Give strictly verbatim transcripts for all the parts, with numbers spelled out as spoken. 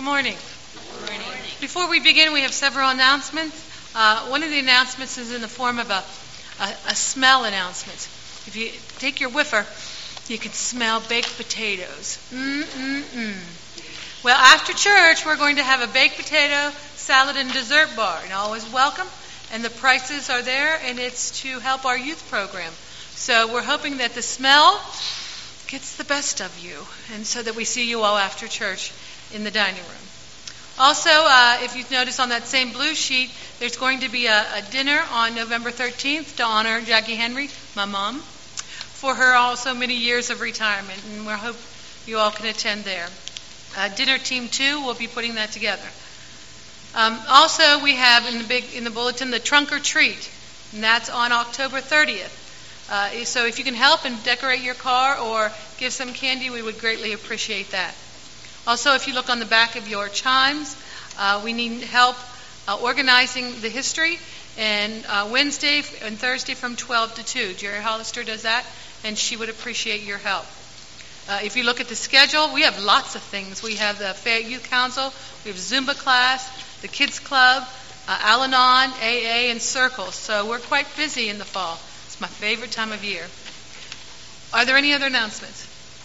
morning. Good morning. Before we begin, we have several announcements. Uh, one of the announcements is in the form of a, a, a smell announcement. If you take your whiffer, you can smell baked potatoes. Mm-mm-mm. Well, after church, we're going to have a baked potato, salad, and dessert bar. And always welcome. And the prices are there, and it's to help our youth program. So we're hoping that the smell gets the best of you, and so that we see you all after church in the dining room. Also, uh, if you've noticed on that same blue sheet, there's going to be a, a dinner on November thirteenth to honor Jackie Henry, my mom, for her also many years of retirement, and we hope you all can attend there. Uh, dinner team two will be putting that together. Um, also, we have in the big in the bulletin the trunk or treat, and that's on October thirtieth. Uh, so if you can help and decorate your car or give some candy, we would greatly appreciate that. Also, if you look on the back of your chimes, uh, we need help uh, organizing the history. And uh, Wednesday and Thursday from twelve to two. Jerry Hollister does that, and she would appreciate your help. Uh, if you look at the schedule, we have lots of things. We have the Fayette Youth Council, we have Zumba class, the Kids Club, uh, Al-Anon, A A, and Circles. So we're quite busy in the fall. It's my favorite time of year. Are there any other announcements?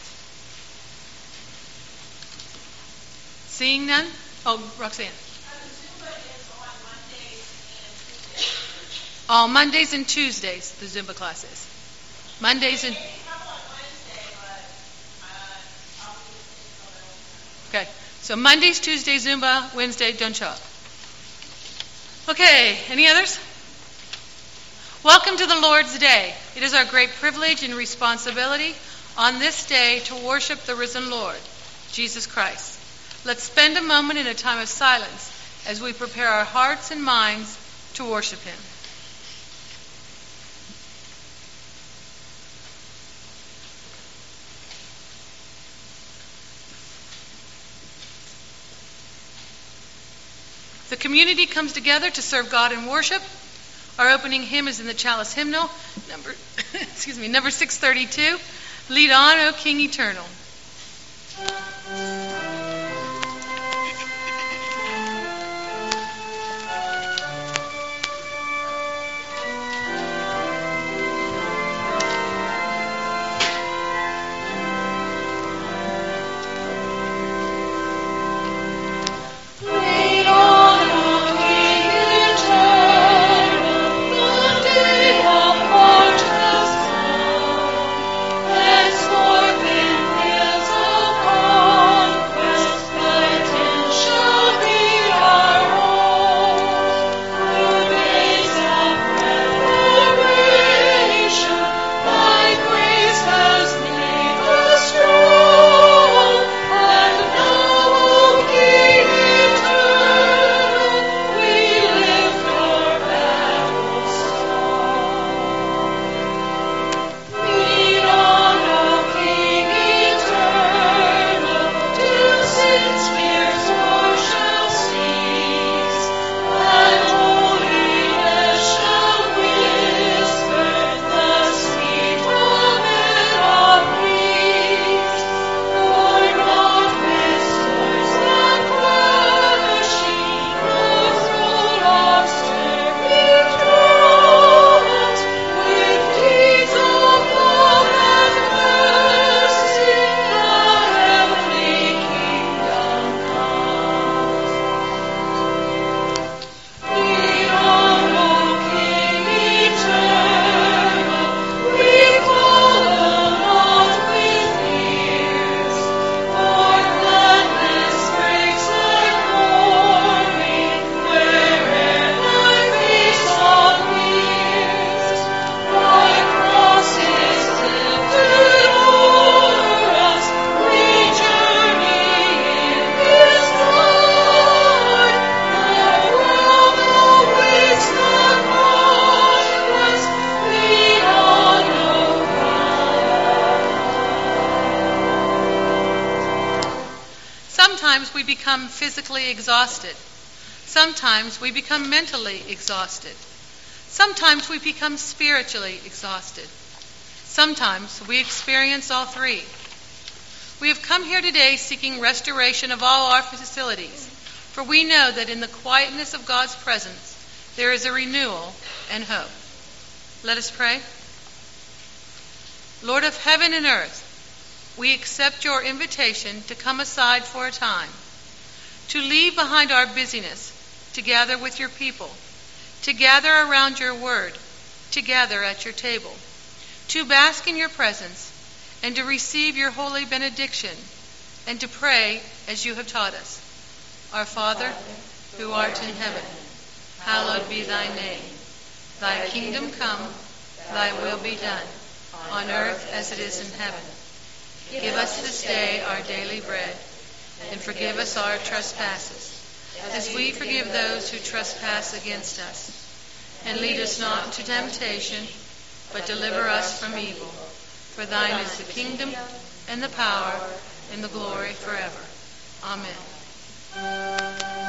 Seeing none? Oh, Roxanne. All Mondays and Tuesdays, the Zumba classes. Mondays and... Okay, so Mondays, Tuesdays, Zumba, Wednesday, don't show up. Okay, any others? Welcome to the Lord's Day. It is our great privilege and responsibility on this day to worship the risen Lord, Jesus Christ. Let's spend a moment in a time of silence as we prepare our hearts and minds to worship Him. The community comes together to serve God in worship. Our opening hymn is in the Chalice Hymnal, number excuse me, number six thirty-two. Lead on, O King Eternal. Sometimes we become physically exhausted. Sometimes we become mentally exhausted. Sometimes we become spiritually exhausted. Sometimes we experience all three. We have come here today seeking restoration of all our facilities, for we know that in the quietness of God's presence there is a renewal and hope. Let us pray. Lord of heaven and earth, we accept your invitation to come aside for a time, to leave behind our busyness, to gather with your people, to gather around your word, to gather at your table, to bask in your presence, and to receive your holy benediction, and to pray as you have taught us. Our Father, who art in heaven, hallowed be thy name. Thy kingdom come, thy will be done, on earth as it is in heaven. Give us this day our daily bread, and forgive us our trespasses, as we forgive those who trespass against us. And lead us not into temptation, but deliver us from evil. For thine is the kingdom, and the power, and the glory forever. Amen.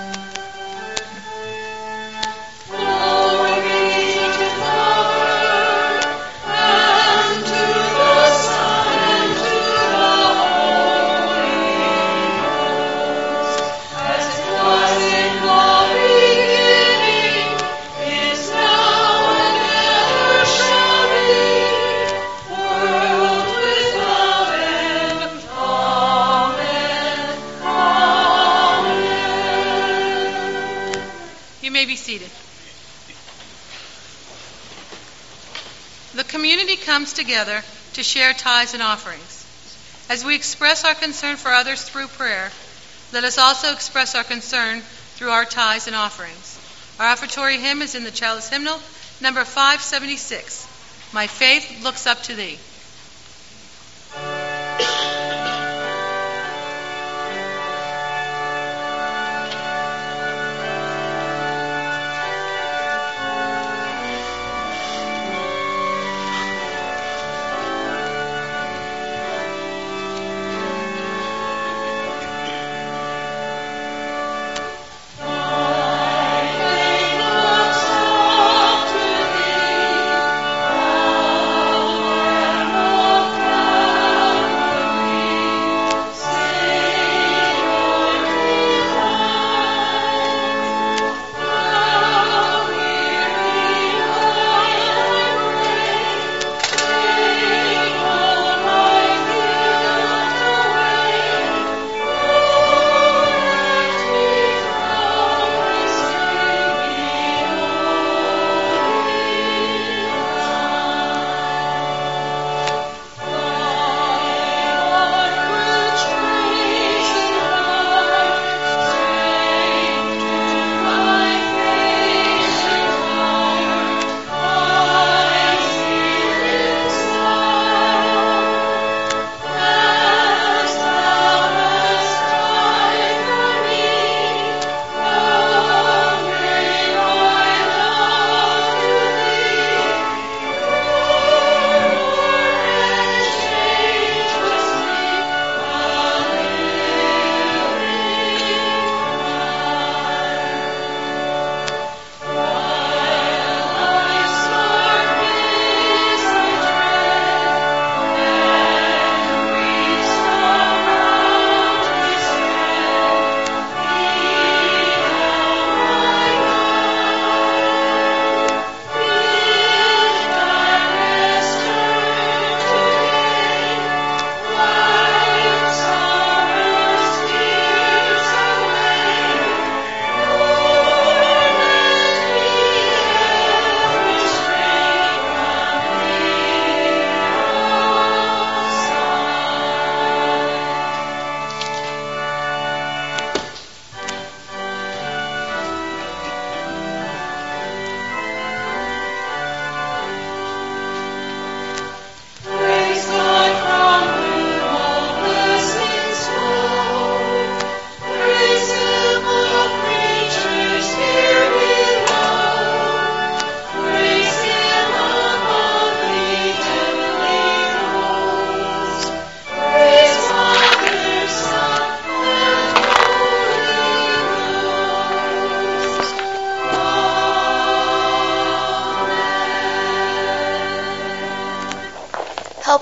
The community comes together to share tithes and offerings. As we express our concern for others through prayer, let us also express our concern through our tithes and offerings. Our offertory hymn is in the Chalice Hymnal, number five seventy-six. My faith looks up to thee.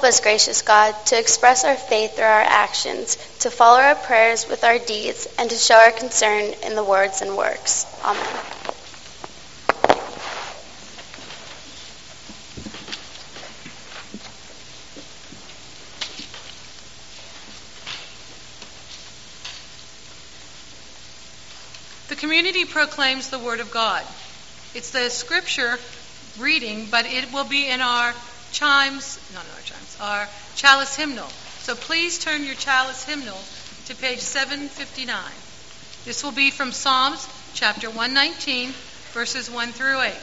Help us, gracious God, to express our faith through our actions, to follow our prayers with our deeds, and to show our concern in the words and works. Amen. The community proclaims the Word of God. It's the scripture reading, but it will be in our chimes, not our chimes, our chalice hymnal. So please turn your chalice hymnal to page seven fifty-nine. This will be from Psalms chapter one nineteen, verses one through eight.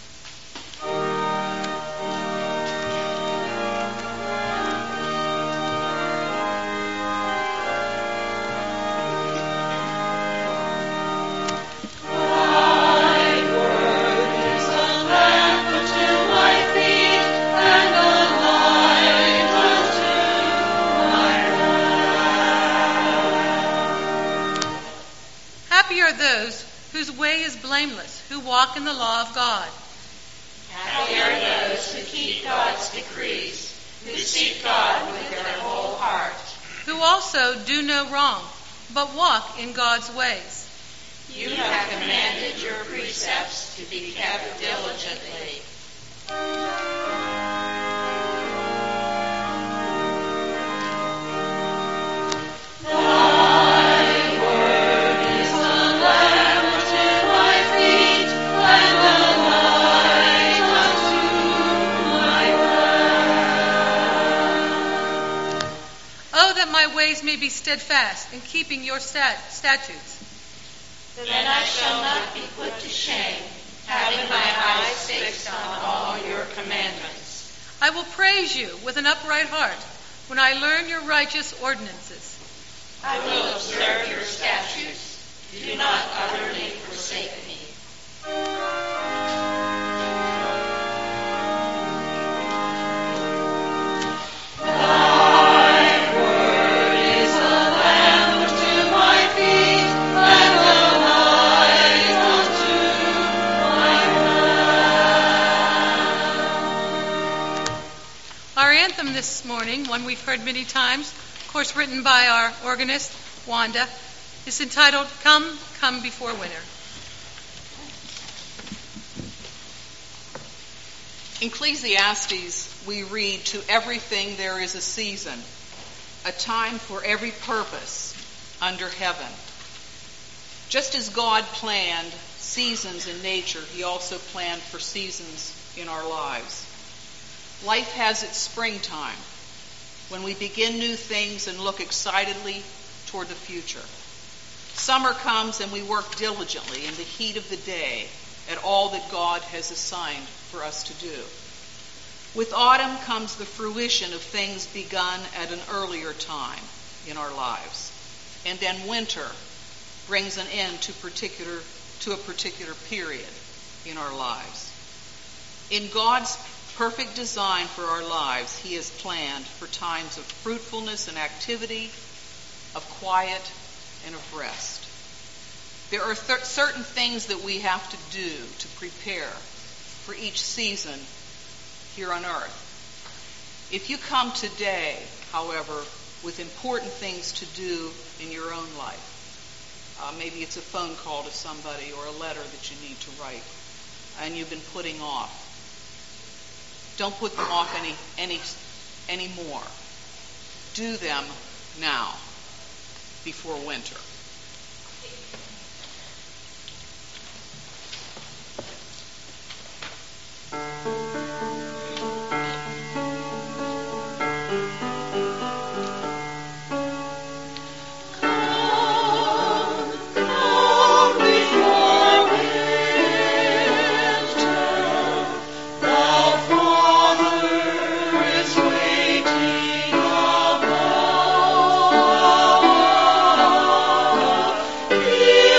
Happy are those whose way is blameless, who walk in the law of God. Happy are those who keep God's decrees, who seek God with their whole heart. Who also do no wrong, but walk in God's ways. You have commanded your precepts to be kept diligently. My ways may be steadfast in keeping your stat- statutes. Then I shall not be put to shame, having my eyes fixed on all your commandments. I will praise you with an upright heart when I learn your righteous ordinances. I will observe your statutes. Do not utterly forsake me. This morning, one we've heard many times, of course written by our organist, Wanda, is entitled, Come, Come Before Winter. In Ecclesiastes, we read, to everything there is a season, a time for every purpose under heaven. Just as God planned seasons in nature, he also planned for seasons in our lives. Life has its springtime, when we begin new things and look excitedly toward the future. Summer comes and we work diligently in the heat of the day at all that God has assigned for us to do. With autumn comes the fruition of things begun at an earlier time in our lives. And then winter brings an end to particular to a particular period in our lives. In God's perfect design for our lives, he has planned for times of fruitfulness and activity, of quiet and of rest. There are th- certain things that we have to do to prepare for each season here on earth. If you come today, however, with important things to do in your own life, uh, maybe it's a phone call to somebody or a letter that you need to write, and you've been putting off, don't put them off any any anymore. Do them now, before winter. Yeah.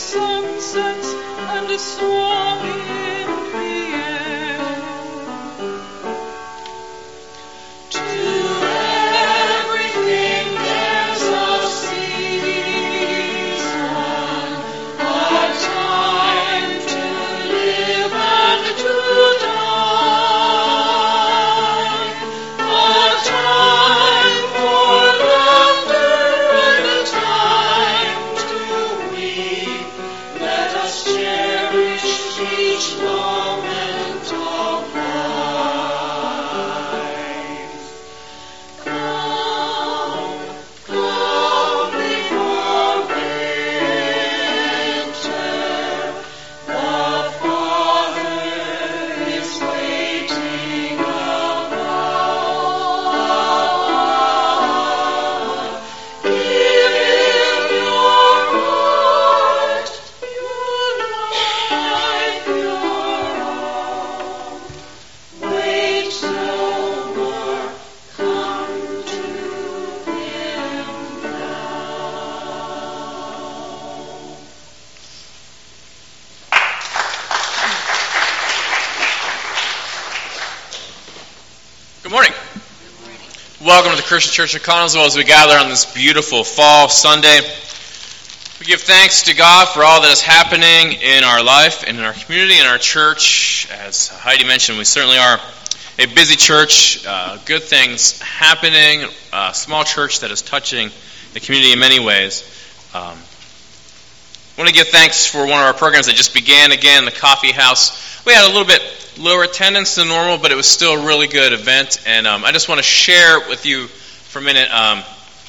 sunsets and a song in the air. To everything there's a season, a time to live and to die, a time for laughter and a time to weep. Let us cherish each moment of life. Come, come before winter. The Father is waiting above. Give Him your heart, your life, your all. Wait no more, come to Him now. Good morning. Welcome to the Christian Church of Connellsville as we gather on this beautiful fall Sunday. We give thanks to God for all that is happening in our life and in our community and our church. As Heidi mentioned, we certainly are a busy church, uh, good things happening, a small church that is touching the community in many ways. Um, I want to give thanks for one of our programs that just began again, the Coffee House. We had a little bit lower attendance than normal, but it was still a really good event. And um, I just want to share with you for a minute um,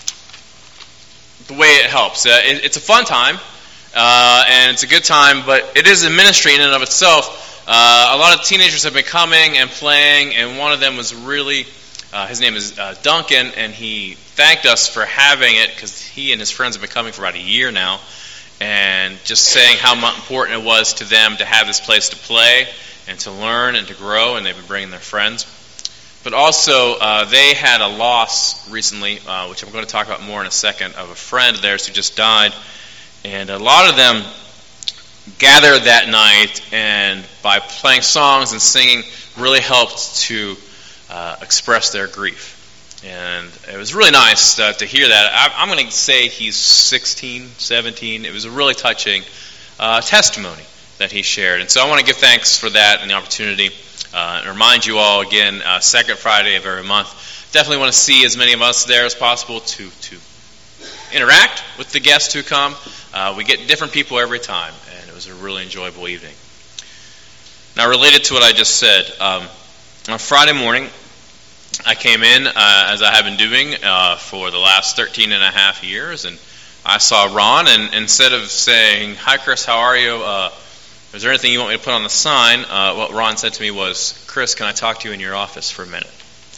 the way it helps. Uh, it, it's a fun time, uh, and it's a good time, but it is a ministry in and of itself. Uh, a lot of teenagers have been coming and playing, and one of them was really, uh, his name is uh, Duncan, and he thanked us for having it because he and his friends have been coming for about a year now, and just saying how mu- important it was to them to have this place to play and to learn and to grow, and they've been bringing their friends. But also, uh, they had a loss recently, uh, which I'm going to talk about more in a second, of a friend of theirs who just died. And a lot of them gathered that night, and by playing songs and singing, really helped to uh, express their grief. And it was really nice uh, to hear that. I, I'm going to say he's sixteen, seventeen. It was a really touching uh, testimony that he shared. And so I want to give thanks for that and the opportunity. Uh, and remind you all again, uh, second Friday of every month. Definitely want to see as many of us there as possible to, to interact with the guests who come. Uh, we get different people every time, and it was a really enjoyable evening. Now, related to what I just said, um, on Friday morning, I came in, uh, as I have been doing uh, for the last thirteen and a half years, and I saw Ron, and instead of saying, "Hi, Chris, how are you? Uh, is there anything you want me to put on the sign?" Uh, what Ron said to me was, "Chris, can I talk to you in your office for a minute?"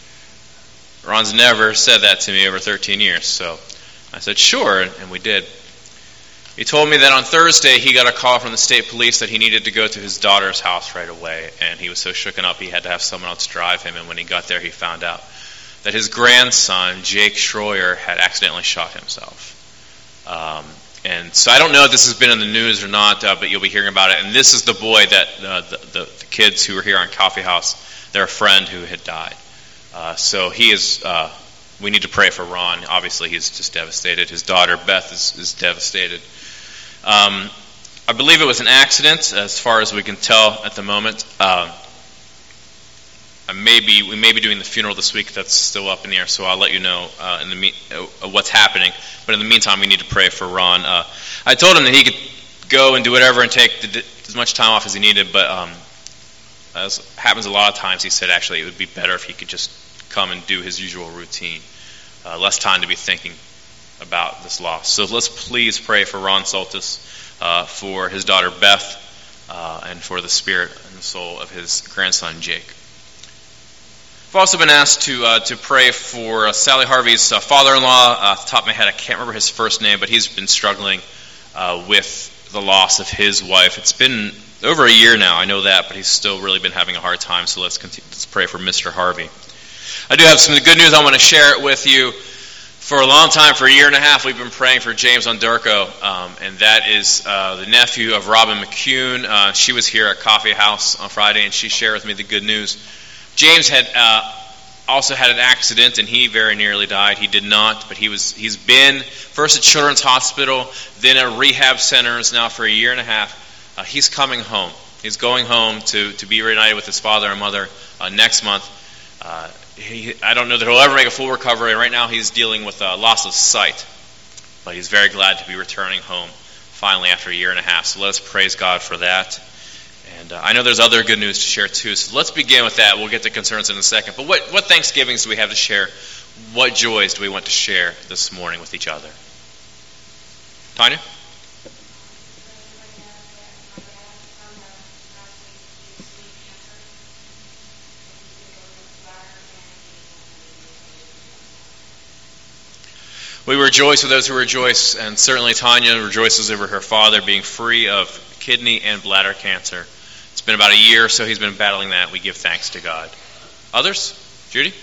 Ron's never said that to me over thirteen years, so I said, "Sure," and we did. He told me that on Thursday he got a call from the state police that he needed to go to his daughter's house right away, and he was so shooken up he had to have someone else drive him, and when he got there he found out that his grandson, Jake Schroyer, had accidentally shot himself. Um, and so I don't know if this has been in the news or not, uh, but you'll be hearing about it, and this is the boy that uh, the, the, the kids who were here on Coffee House, their friend who had died. Uh, so he is, uh, we need to pray for Ron. Obviously he's just devastated. His daughter, Beth, is, is devastated. Um, I believe it was an accident, as far as we can tell at the moment. Uh, I may be, we may be doing the funeral this week. That's still up in the air, so I'll let you know uh, in the me- uh, what's happening. But in the meantime, we need to pray for Ron. Uh, I told him that he could go and do whatever and take the, as much time off as he needed, but um, as happens a lot of times, he said actually it would be better if he could just come and do his usual routine. Uh, less time to be thinking about this loss. So let's please pray for Ron Soltis, uh, for his daughter Beth, uh, and for the spirit and the soul of his grandson Jake. I've also been asked to uh, to pray for uh, Sally Harvey's uh, father-in-law. Uh, off the top of my head, I can't remember his first name, but he's been struggling uh, with the loss of his wife. It's been over a year now, I know that, but he's still really been having a hard time, so let's continue, let's pray for Mister Harvey. I do have some good news I want to share it with you. For a long time, for a year and a half, we've been praying for James Ondurko, um, and that is uh, the nephew of Robin McCune. Uh, she was here at Coffee House on Friday, and she shared with me the good news. James had uh, also had an accident, and he very nearly died. He did not, but he was, he's been first at Children's Hospital, then at rehab centers now for a year and a half. Uh, he's coming home. He's going home to, to be reunited with his father and mother uh, next month. Uh, he, I don't know that he'll ever make a full recovery. Right now he's dealing with uh, loss of sight, but he's very glad to be returning home finally after a year and a half. So let us praise God for that. And uh, I know there's other good news to share too, so let's begin with that. We'll get to concerns in a second. But what, what Thanksgivings do we have to share? What joys do we want to share this morning with each other? Tanya? We rejoice with those who rejoice, and certainly Tanya rejoices over her father being free of kidney and bladder cancer. It's been about a year or so he's been battling that. We give thanks to God. Others? Judy?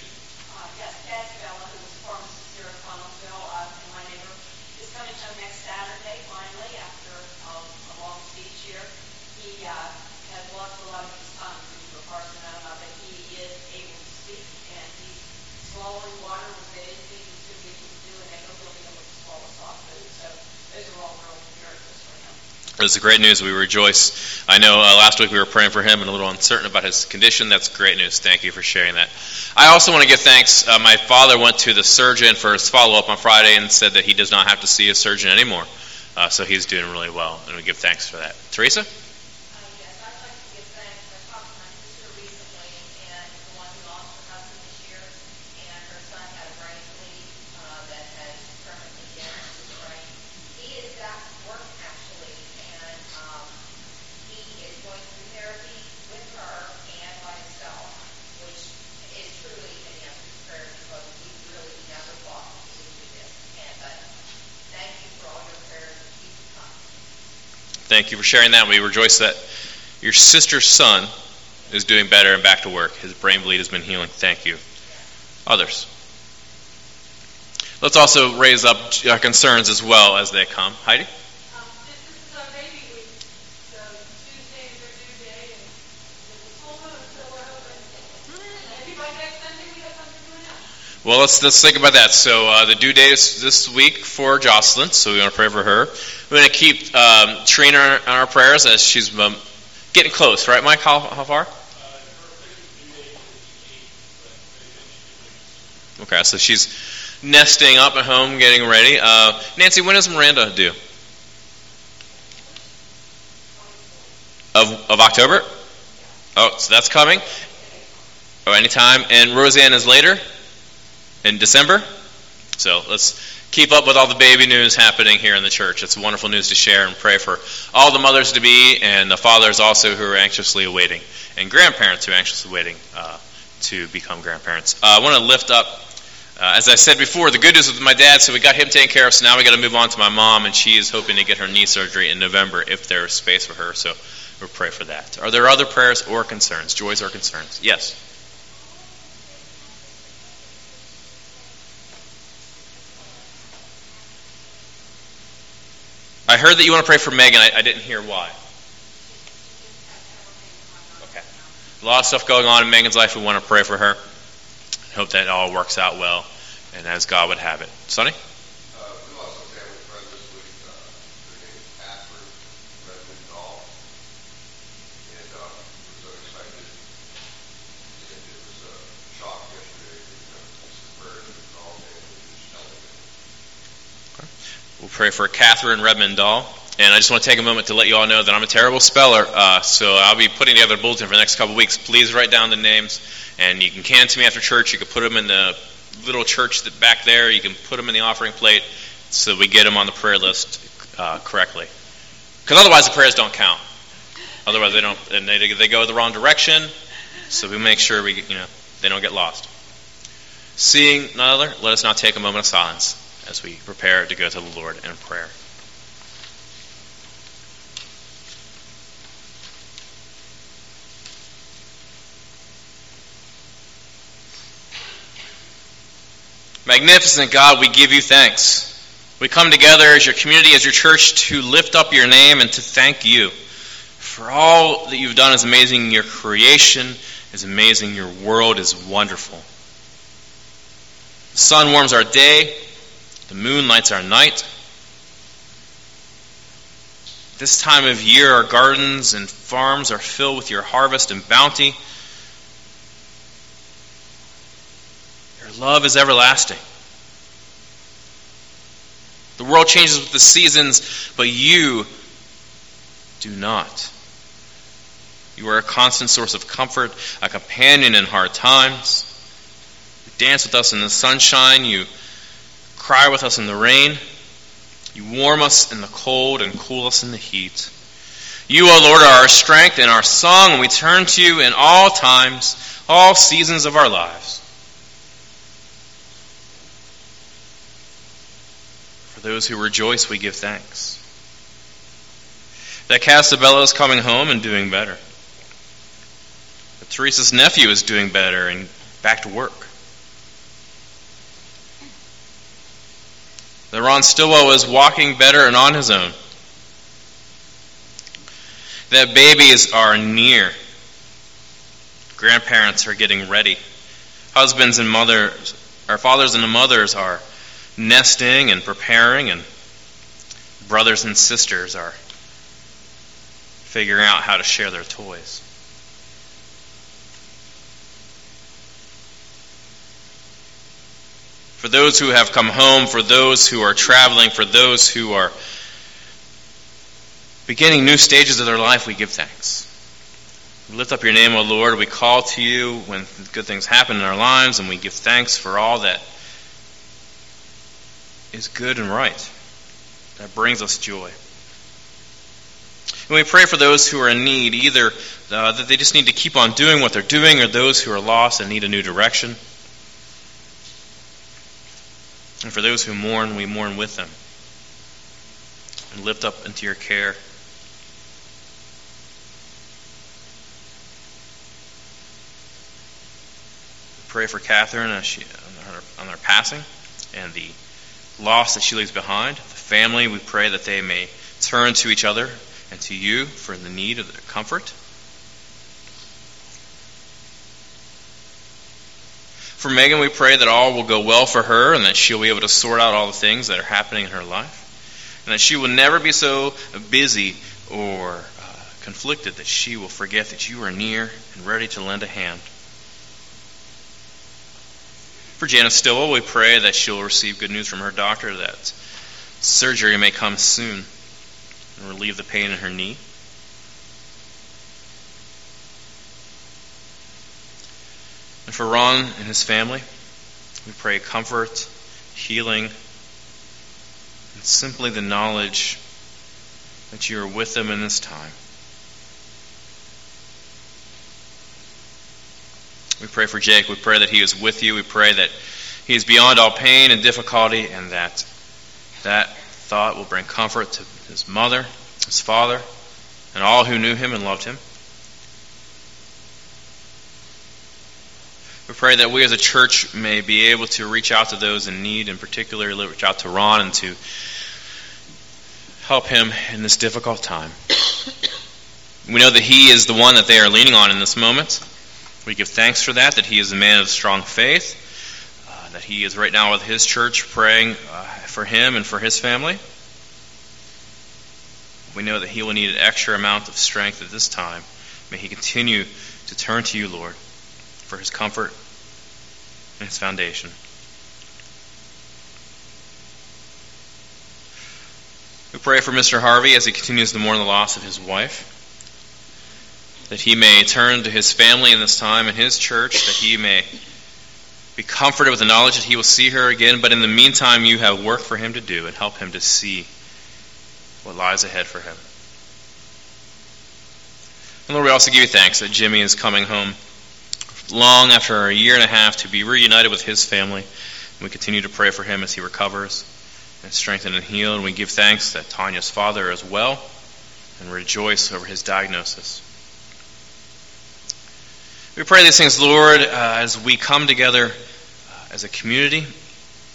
It's the great news. We rejoice. I know uh, last week we were praying for him and a little uncertain about his condition. That's great news. Thank you for sharing that. I also want to give thanks. Uh, my father went to the surgeon for his follow-up on Friday and said that he does not have to see a surgeon anymore. Uh, so he's doing really well, and we give thanks for that. Teresa? Thank you for sharing that. We rejoice that your sister's son is doing better and back to work. His brain bleed has been healing. Thank you. Others? Let's also raise up our concerns as well as they come. Heidi? Um, this is our baby week. So Tuesday is our due day, and the school is still open. Maybe by next Sunday we have something to announce. Well, let's let's think about that. So uh, the due date is this week for Jocelyn, so we want to pray for her. We're going to keep um, Trina on our prayers as she's um, getting close, right, Mike? How, how far? Okay, so she's nesting up at home, getting ready. Uh, Nancy, when does Miranda due? Of of October? Oh, so that's coming. Oh, anytime. And Roseanne is later in December. So let's keep up with all the baby news happening here in the church. It's wonderful news to share, and pray for all the mothers to be and the fathers also who are anxiously awaiting, and grandparents who are anxiously waiting uh, to become grandparents. Uh, I want to lift up, uh, as I said before, the good news with my dad. So we got him taken care of. So now we got to move on to my mom, and she is hoping to get her knee surgery in November if there is space for her. So we'll pray for that. Are there other prayers or concerns, joys or concerns? Yes. I heard that you want to pray for Megan. I, I didn't hear why. Okay. A lot of stuff going on in Megan's life. We want to pray for her. Hope that all works out well and as God would have it. Sonny? We'll pray for Catherine Redmond Dahl. And I just want to take a moment to let you all know that I'm a terrible speller, uh, so I'll be putting together a bulletin for the next couple of weeks. Please write down the names, and you can can to me after church. You can put them in the little church that back there. You can put them in the offering plate so we get them on the prayer list uh, correctly. Because otherwise the prayers don't count. Otherwise they don't, and they they go the wrong direction. So we make sure we you know they don't get lost. Seeing none other, let us now take a moment of silence as we prepare to go to the Lord in prayer. Magnificent God, we give you thanks. We come together as your community, as your church, to lift up your name and to thank you for all that you've done is amazing. Your creation is amazing. Your world is wonderful. The sun warms our day. The moon lights our night. This time of year, our gardens and farms are filled with your harvest and bounty. Your love is everlasting. The world changes with the seasons, but you do not. You are a constant source of comfort, a companion in hard times. You dance with us in the sunshine. You cry with us in the rain. You warm us in the cold and cool us in the heat. You, O Lord, are our strength and our song, and we turn to you in all times, all seasons of our lives. For those who rejoice, we give thanks. That Castabella is coming home and doing better. That Teresa's nephew is doing better and back to work. That Ron Stillwell is walking better and on his own. That babies are near. Grandparents are getting ready. Husbands and mothers, our fathers and mothers are nesting and preparing, and brothers and sisters are figuring out how to share their toys. For those who have come home, for those who are traveling, for those who are beginning new stages of their life, we give thanks. We lift up your name, O Lord. We call to you when good things happen in our lives, and we give thanks for all that is good and right, that brings us joy. And we pray for those who are in need, either uh, that they just need to keep on doing what they're doing, or those who are lost and need a new direction. And for those who mourn, we mourn with them and lift up into your care. We pray for Catherine as she, on, her, on her passing and the loss that she leaves behind. The family, we pray that they may turn to each other and to you for the need of their comfort. For Megan, we pray that all will go well for her and that she'll be able to sort out all the things that are happening in her life. And that she will never be so busy or uh, conflicted that she will forget that you are near and ready to lend a hand. For Janice Stillwell, we pray that she'll receive good news from her doctor that surgery may come soon and relieve the pain in her knee. And for Ron and his family, we pray comfort, healing, and simply the knowledge that you are with them in this time. We pray for Jake. We pray that he is with you. We pray that he is beyond all pain and difficulty, and that that thought will bring comfort to his mother, his father, and all who knew him and loved him. We pray that we as a church may be able to reach out to those in need, and particularly reach out to Ron and to help him in this difficult time. We know that he is the one that they are leaning on in this moment. We give thanks for that, that he is a man of strong faith, uh, that he is right now with his church praying uh, for him and for his family. We know that he will need an extra amount of strength at this time. May he continue to turn to you, Lord, for his comfort and his foundation. We pray for Mister Harvey as he continues to mourn the loss of his wife, that he may turn to his family in this time and his church, that he may be comforted with the knowledge that he will see her again, but in the meantime you have work for him to do and help him to see what lies ahead for him. And Lord, we also give you thanks that Jimmy is coming home long after a year and a half to be reunited with his family. And we continue to pray for him as he recovers and strengthened and healed. And we give thanks that Tanya's father is well and rejoice over his diagnosis. We pray these things, Lord, uh, as we come together uh, as a community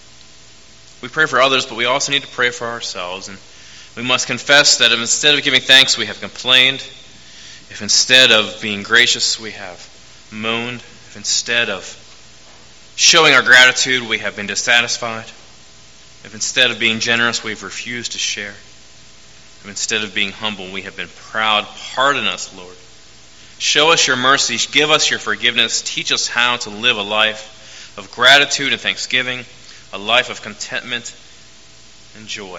We pray for others, but we also need to pray for ourselves. And we must confess that if instead of giving thanks we have complained, if instead of being gracious we have moaned, if instead of showing our gratitude we have been dissatisfied, if instead of being generous we've refused to share, if instead of being humble we have been proud, pardon us, Lord. Show us your mercy, give us your forgiveness, teach us how to live a life of gratitude and thanksgiving, a life of contentment and joy.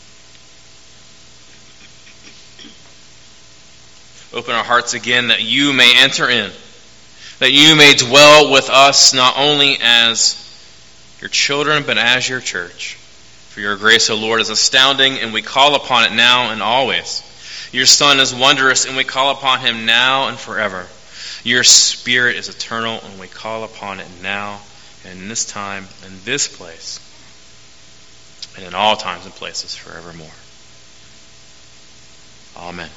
Open our hearts again that you may enter in, that you may dwell with us not only as your children but as your church. For your grace, O Lord, is astounding, and we call upon it now and always. Your Son is wondrous, and we call upon him now and forever. Your Spirit is eternal, and we call upon it now and in this time, in this place, and in all times and places forevermore. Amen.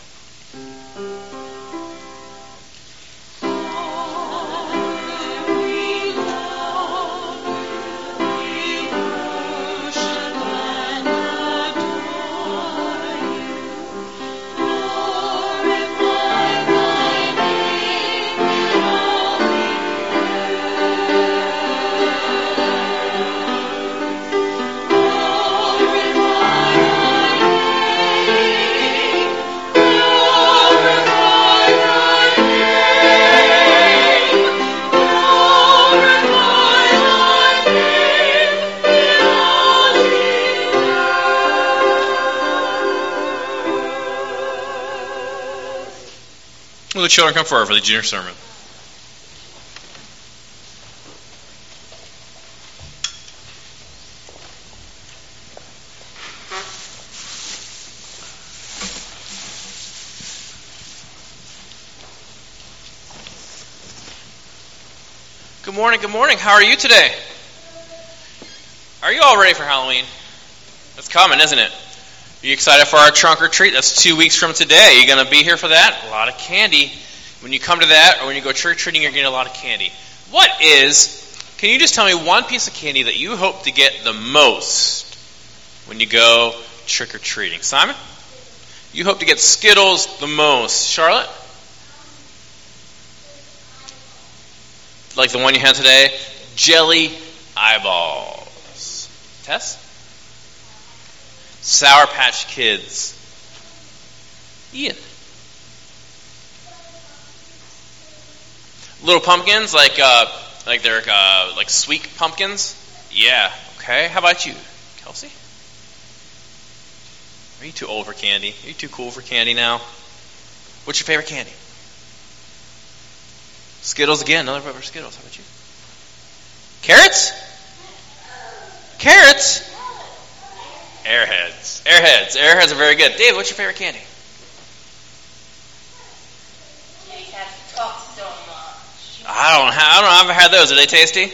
Will the children come forward for the junior sermon? Good morning, good morning. How are you today? Are you all ready for Halloween? It's coming, isn't it? Are you excited for our trunk or treat? That's two weeks from today. Are you going to be here for that? A lot of candy. When you come to that, or when you go trick-or-treating, you're getting a lot of candy. What is, can you just tell me one piece of candy that you hope to get the most when you go trick-or-treating? Simon? You hope to get Skittles the most. Charlotte? Like the one you had today? Jelly eyeballs. Tess? Sour Patch Kids. Ian. Little pumpkins, like uh, like they're uh, like sweet pumpkins. Yeah. Okay. How about you, Kelsey? Are you too old for candy? Are you too cool for candy now? What's your favorite candy? Skittles again. Another favorite Skittles. How about you? Carrots? Carrots? Airheads. Airheads. Airheads are very good. Dave, what's your favorite candy? Kitty cats talk so much. I don't have, I don't know. I've never had those. Are they tasty?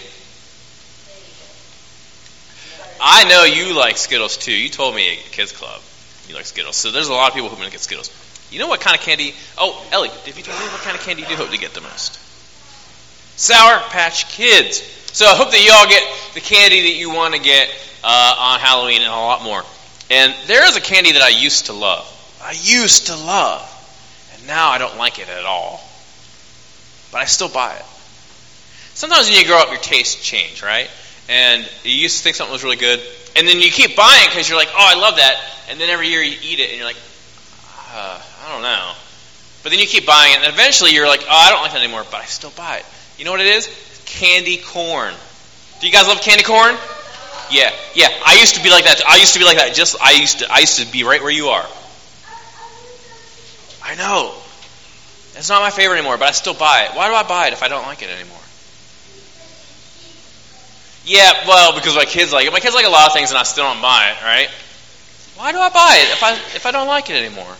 I know you like Skittles too. You told me at Kids Club you like Skittles. So there's a lot of people who want to get Skittles. You know what kind of candy? Oh, Ellie, if you told me what kind of candy you do hope to get the most? Sour Patch Kids. So I hope that you all get the candy that you want to get uh, on Halloween and a lot more. And there is a candy that I used to love. I used to love. And now I don't like it at all. But I still buy it. Sometimes when you grow up, your tastes change, right? And you used to think something was really good. And then you keep buying because you're like, oh, I love that. And then every year you eat it and you're like, uh, I don't know. But then you keep buying it. And eventually you're like, oh, I don't like that anymore. But I still buy it. You know what it is? Candy corn. Do you guys love candy corn? Yeah, yeah. I used to be like that. I used to be like that. Just I used to. I used to be right where you are. I know. It's not my favorite anymore, but I still buy it. Why do I buy it if I don't like it anymore? Yeah, well, because my kids like it. My kids like a lot of things, and I still don't buy it. Right? Why do I buy it if I if I don't like it anymore?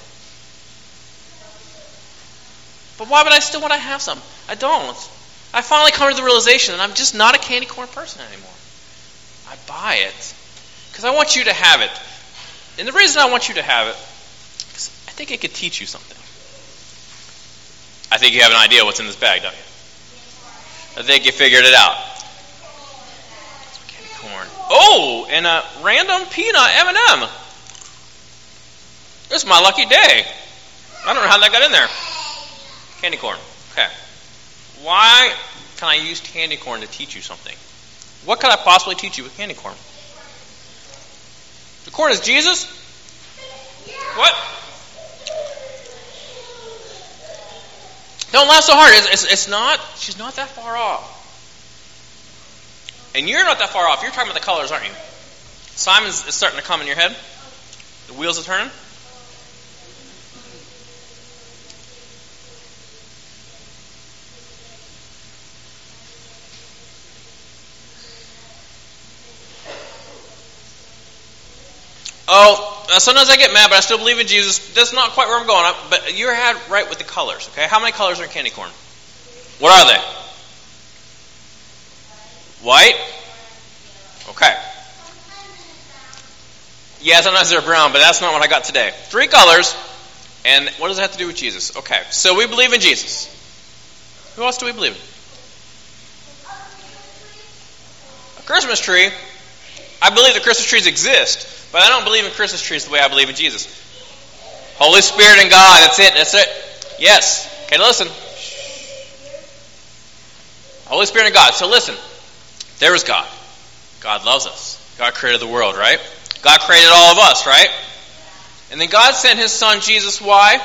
But why would I still want to have some? I don't. I finally come to the realization that I'm just not a candy corn person anymore. I buy it because I want you to have it. And the reason I want you to have it is I think it could teach you something. I think you have an idea what's in this bag, don't you? I think you figured it out. Candy corn. Oh, and a random peanut M and M. This is my lucky day. I don't know how that got in there. Candy corn. Okay. Why can I use candy corn to teach you something? What could I possibly teach you with candy corn? The corn is Jesus? What? Don't laugh so hard. It's, it's, it's not, she's not that far off. And you're not that far off. You're talking about the colors, aren't you? Simon's is starting to come in your head. The wheels are turning. Oh, uh, sometimes I get mad, but I still believe in Jesus. That's not quite where I'm going. I, but you're had right with the colors, okay? How many colors are in candy corn? What are they? White? Okay. Yeah, sometimes they're brown, but that's not what I got today. Three colors, and what does it have to do with Jesus? Okay, so we believe in Jesus. Who else do we believe in? A Christmas tree. I believe that Christmas trees exist. But I don't believe in Christmas trees the way I believe in Jesus. Holy Spirit and God, that's it, that's it. Yes. Okay, listen. Holy Spirit and God. So listen, there is God. God loves us. God created the world, right? God created all of us, right? And then God sent His Son Jesus, why?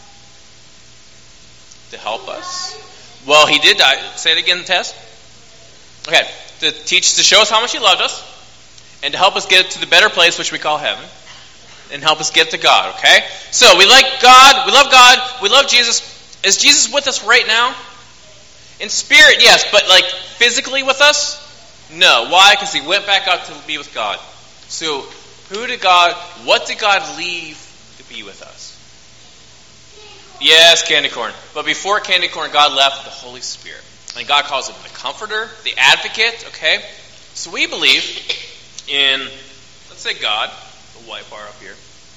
To help us. Well, He did die. Say it again, Tess. Okay, to teach, to show us how much He loved us. And to help us get to the better place, which we call heaven. And help us get to God, okay? So, we like God, we love God, we love Jesus. Is Jesus with us right now? In spirit, yes, but like physically with us? No. Why? Because He went back up to be with God. So, who did God, what did God leave to be with us? Yes, candy corn. But before candy corn, God left the Holy Spirit. And God calls Him the Comforter, the Advocate, okay? So we believe in, let's say God, the white bar up here,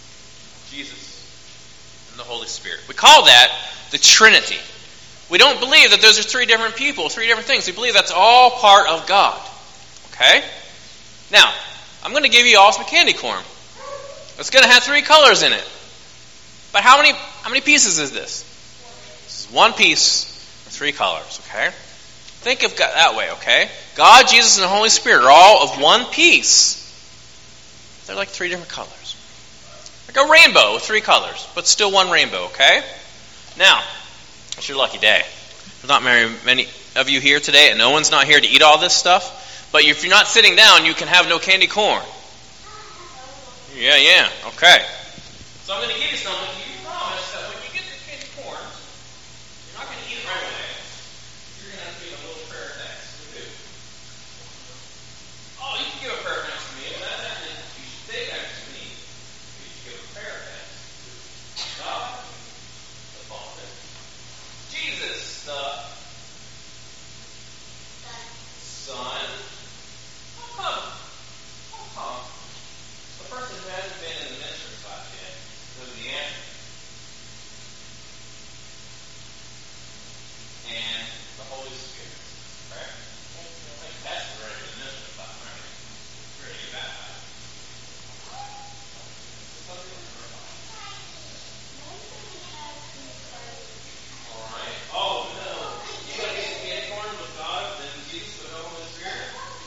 Jesus, and the Holy Spirit. We call that the Trinity. We don't believe that those are three different people, three different things. We believe that's all part of God. Okay? Now, I'm going to give you all some candy corn. It's going to have three colors in it. But how many how many pieces is this? This is one piece with three colors, okay? Think of God that way, okay? God, Jesus, and the Holy Spirit are all of one piece. They're like three different colors. Like a rainbow with three colors, but still one rainbow, okay? Now, it's your lucky day. There's not very many of you here today, and no one's not here to eat all this stuff. But if you're not sitting down, you can have no candy corn. Yeah, yeah, okay. So I'm going to give you something. You promise that when you get the candy corn, you're not going to eat it right away. You're going to have to give a little prayer text. Oh, you can give a prayer text to me. But that's actually, you should say that to me. You should give a prayer text. God, the Father. Jesus, the Son. How come? How come? The person who hasn't been in the minister's class yet knows the answer. And the Holy Spirit. Right? I think that's the right minister's class, right? Ready to get baptized. Alright. Oh, no. You want to get the candy corn with God, then Jesus with the Holy Spirit.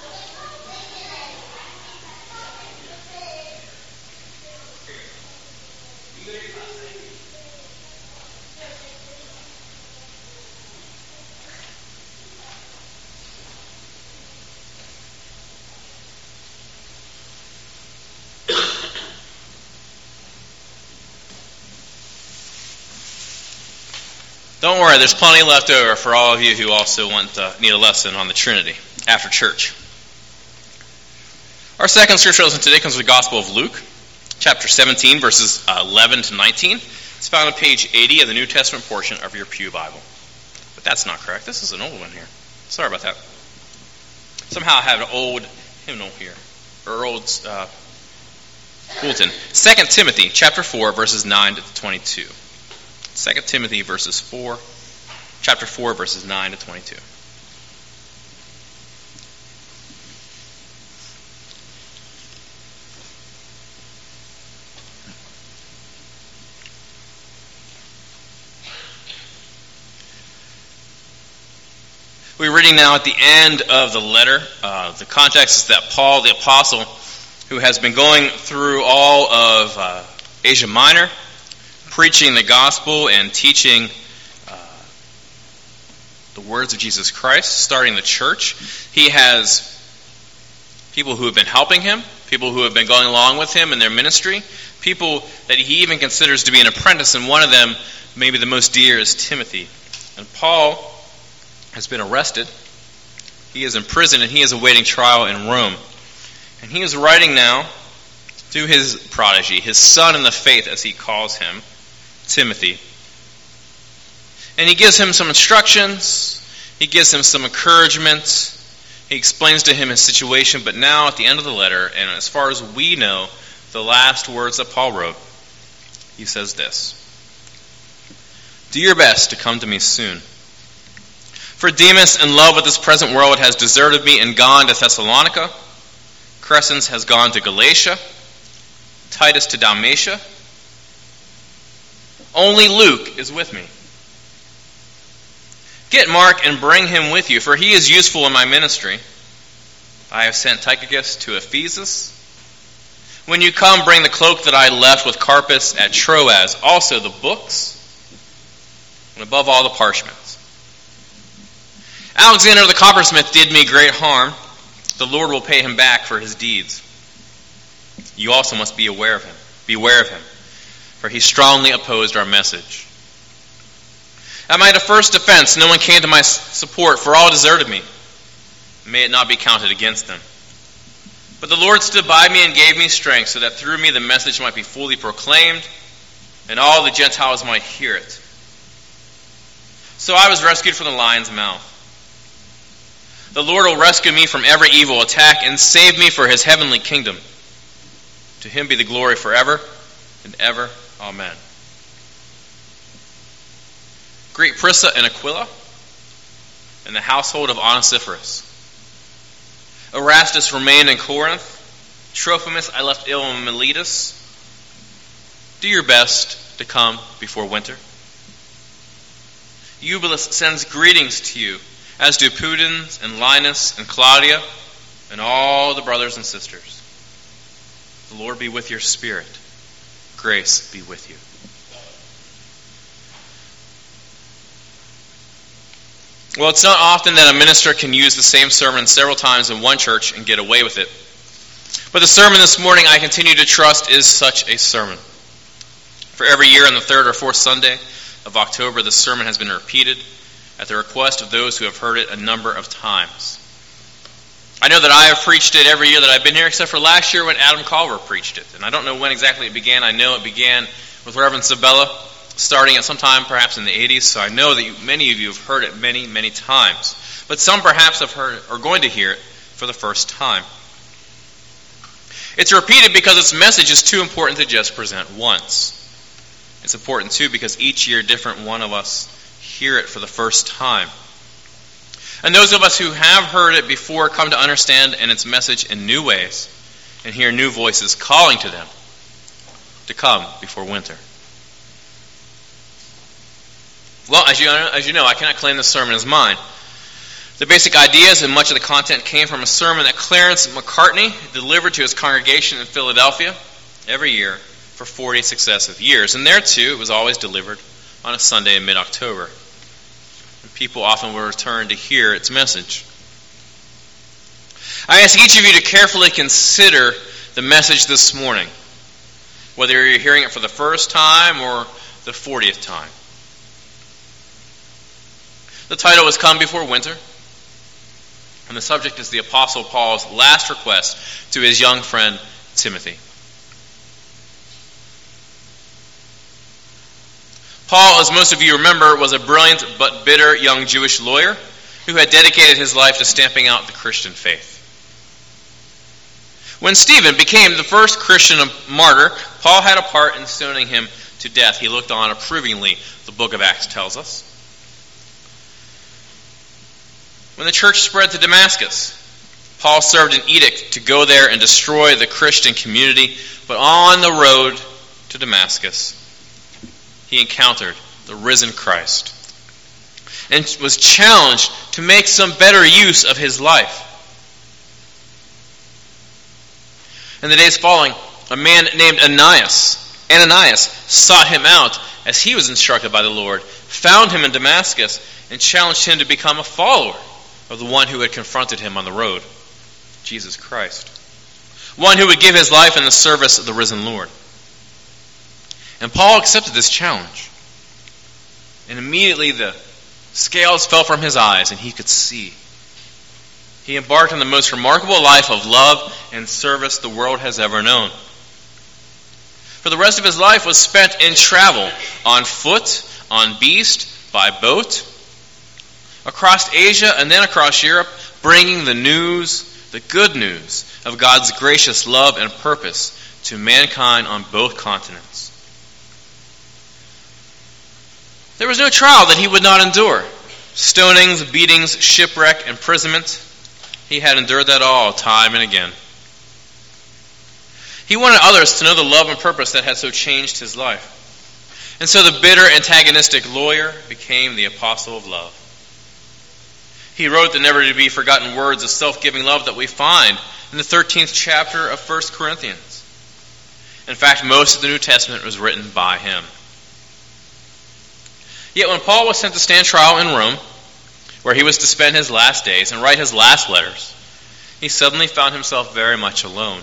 You go to your class, thank you. Don't worry, there's plenty left over for all of you who also want to need a lesson on the Trinity after church. Our second scripture lesson today comes from the Gospel of Luke, chapter seventeen, verses eleven to nineteen. It's found on page eighty of the New Testament portion of your Pew Bible. But that's not correct. This is an old one here. Sorry about that. Somehow I have an old hymnal here, or old uh, bulletin. Second Timothy, chapter four, verses nine to twenty-two. Second Timothy verses four, chapter four, verses nine to twenty-two. We're reading now at the end of the letter. Uh, the context is that Paul, the apostle, who has been going through all of uh, Asia Minor, preaching the gospel and teaching uh, the words of Jesus Christ, starting the church. He has people who have been helping him, people who have been going along with him in their ministry, people that he even considers to be an apprentice, and one of them, maybe the most dear, is Timothy. And Paul has been arrested. He is in prison, and he is awaiting trial in Rome. And he is writing now to his prodigy, his son in the faith, as he calls him, Timothy. And he gives him some instructions. He gives him some encouragement. He explains to him his situation. But now, at the end of the letter, and as far as we know, the last words that Paul wrote, he says this: "Do your best to come to me soon. For Demas, in love with this present world, has deserted me and gone to Thessalonica. Crescens has gone to Galatia. Titus to Dalmatia. Only Luke is with me. Get Mark and bring him with you, for he is useful in my ministry. I have sent Tychicus to Ephesus. When you come, bring the cloak that I left with Carpus at Troas, also the books, and above all the parchments. Alexander the coppersmith did me great harm. The Lord will pay him back for his deeds. You also must be aware of him. Beware of him, for he strongly opposed our message. At my first defense, no one came to my support, for all deserted me. May it not be counted against them. But the Lord stood by me and gave me strength, so that through me the message might be fully proclaimed, and all the Gentiles might hear it. So I was rescued from the lion's mouth. The Lord will rescue me from every evil attack and save me for his heavenly kingdom. To him be the glory forever and ever. Amen. Greet Prisca and Aquila and the household of Onesiphorus. Erastus remained in Corinth. Trophimus I left ill in Miletus. Do your best to come before winter. Eubulus sends greetings to you, as do Pudens and Linus and Claudia and all the brothers and sisters. The Lord be with your spirit. Grace be with you." Well, it's not often that a minister can use the same sermon several times in one church and get away with it. But the sermon this morning, I continue to trust, is such a sermon. For every year on the third or fourth Sunday of October, the sermon has been repeated at the request of those who have heard it a number of times. I know that I have preached it every year that I've been here, except for last year when Adam Culver preached it. And I don't know when exactly it began. I know it began with Reverend Sabella, starting at some time perhaps in the eighties. So I know that you, many of you have heard it many, many times. But some perhaps have heard it, or going to hear it for the first time. It's repeated because its message is too important to just present once. It's important too because each year different one of us hear it for the first time. And those of us who have heard it before come to understand in its message in new ways and hear new voices calling to them to come before winter. Well, as you, as you know, I cannot claim this sermon as mine. The basic ideas and much of the content came from a sermon that Clarence McCartney delivered to his congregation in Philadelphia every year for forty successive years. And there, too, it was always delivered on a Sunday in mid-October. And people often will return to hear its message. I ask each of you to carefully consider the message this morning, whether you're hearing it for the first time or the fortieth time. The title is Come Before Winter, and the subject is the Apostle Paul's last request to his young friend Timothy. Paul, as most of you remember, was a brilliant but bitter young Jewish lawyer who had dedicated his life to stamping out the Christian faith. When Stephen became the first Christian martyr, Paul had a part in stoning him to death. He looked on approvingly, the book of Acts tells us. When the church spread to Damascus, Paul served an edict to go there and destroy the Christian community, but on the road to Damascus, he encountered the risen Christ. and was challenged to make some better use of his life. In the days following, a man named Ananias, Ananias sought him out as he was instructed by the Lord, found him in Damascus, and challenged him to become a follower of the one who had confronted him on the road, Jesus Christ. One who would give his life in the service of the risen Lord. And Paul accepted this challenge. And immediately the scales fell from his eyes and he could see. He embarked on the most remarkable life of love and service the world has ever known. For the rest of his life was spent in travel, on foot, on beast, by boat, across Asia and then across Europe, bringing the news, the good news of God's gracious love and purpose to mankind on both continents. There was no trial that he would not endure. Stonings, beatings, shipwreck, imprisonment. He had endured that all time and again. He wanted others to know the love and purpose that had so changed his life. And so the bitter, antagonistic lawyer became the apostle of love. He wrote the never-to-be-forgotten words of self-giving love that we find in the thirteenth chapter of First Corinthians. In fact, most of the New Testament was written by him. Yet when Paul was sent to stand trial in Rome, where he was to spend his last days and write his last letters, he suddenly found himself very much alone.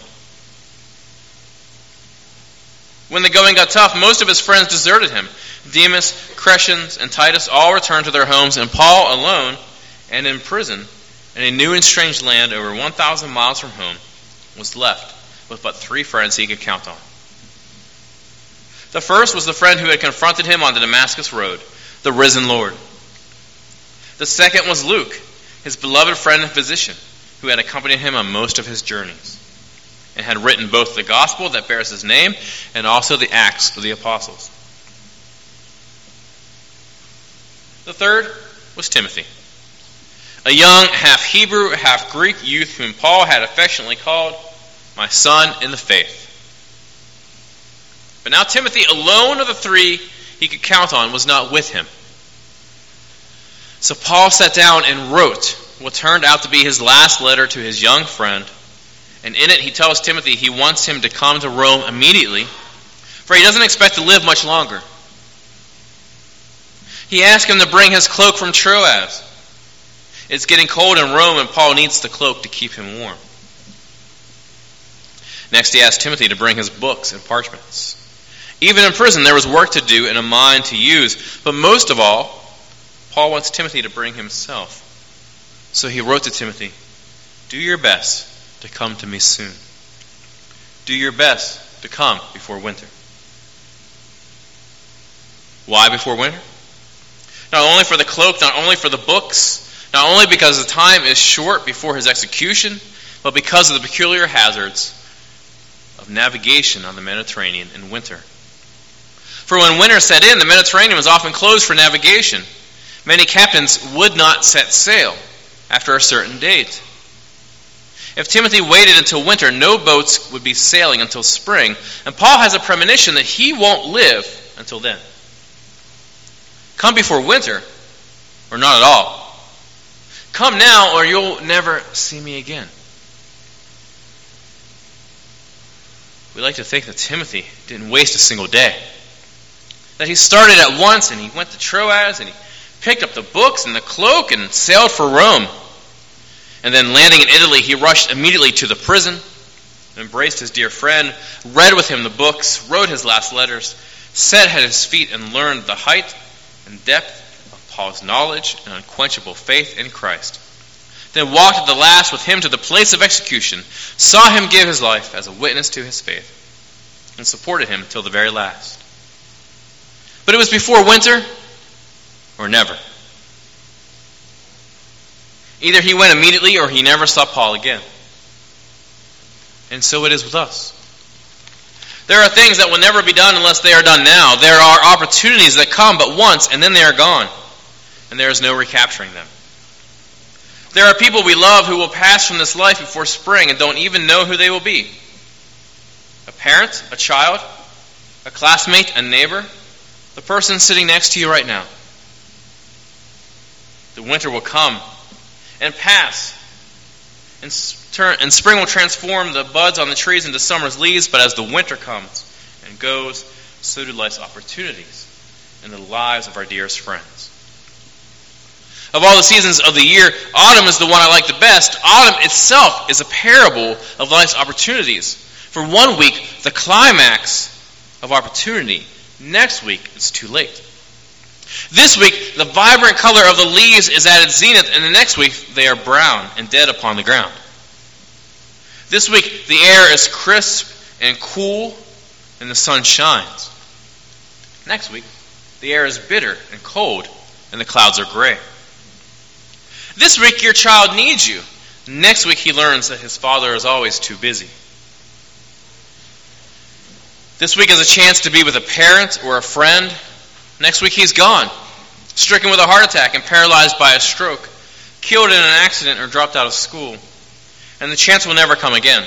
When the going got tough, most of his friends deserted him. Demas, Crescens, and Titus all returned to their homes, and Paul alone and in prison in a new and strange land over one thousand miles from home was left with but three friends he could count on. The first was the friend who had confronted him on the Damascus road, the risen Lord. The second was Luke, his beloved friend and physician, who had accompanied him on most of his journeys, and had written both the gospel that bears his name and also the Acts of the Apostles. The third was Timothy, a young half-Hebrew, half-Greek youth whom Paul had affectionately called my son in the faith. But now Timothy, alone of the three he could count on, was not with him. So Paul sat down and wrote what turned out to be his last letter to his young friend. And in it he tells Timothy he wants him to come to Rome immediately, for he doesn't expect to live much longer. He asks him to bring his cloak from Troas. It's getting cold in Rome and Paul needs the cloak to keep him warm. Next he asks Timothy to bring his books and parchments. Even in prison there was work to do and a mind to use, but most of all, Paul wants Timothy to bring himself. So he wrote to Timothy, do your best to come to me soon. Do your best to come before winter. Why before winter? Not only for the cloak, not only for the books, not only because the time is short before his execution, but because of the peculiar hazards of navigation on the Mediterranean in winter. For when winter set in, the Mediterranean was often closed for navigation. Many captains would not set sail after a certain date. If Timothy waited until winter, no boats would be sailing until spring, and Paul has a premonition that he won't live until then. Come before winter, or not at all. Come now, or you'll never see me again. We like to think that Timothy didn't waste a single day. That he started at once, and he went to Troas, and he picked up the books and the cloak, and sailed for Rome. And then landing in Italy, he rushed immediately to the prison, embraced his dear friend, read with him the books, wrote his last letters, sat at his feet and learned the height and depth of Paul's knowledge and unquenchable faith in Christ. Then walked at the last with him to the place of execution, saw him give his life as a witness to his faith, and supported him till the very last. But it was before winter or never. Either he went immediately or he never saw Paul again. And so it is with us. There are things that will never be done unless they are done now. There are opportunities that come but once and then they are gone. And there is no recapturing them. There are people we love who will pass from this life before spring and don't even know who they will be. A parent, a child, a classmate, a neighbor, the person sitting next to you right now. the winter will come and pass, and, turn, and spring will transform the buds on the trees into summer's leaves, but as the winter comes and goes, so do life's opportunities in the lives of our dearest friends. Of all the seasons of the year, autumn is the one I like the best. Autumn itself is a parable of life's opportunities. For one week, the climax of opportunity. Next week, it's too late. This week, the vibrant color of the leaves is at its zenith, and the next week, they are brown and dead upon the ground. This week, the air is crisp and cool, and the sun shines. Next week, the air is bitter and cold, and the clouds are gray. This week, your child needs you. Next week, he learns that his father is always too busy. This week is a chance to be with a parent or a friend. Next week, he's gone, stricken with a heart attack and paralyzed by a stroke, killed in an accident or dropped out of school. And the chance will never come again.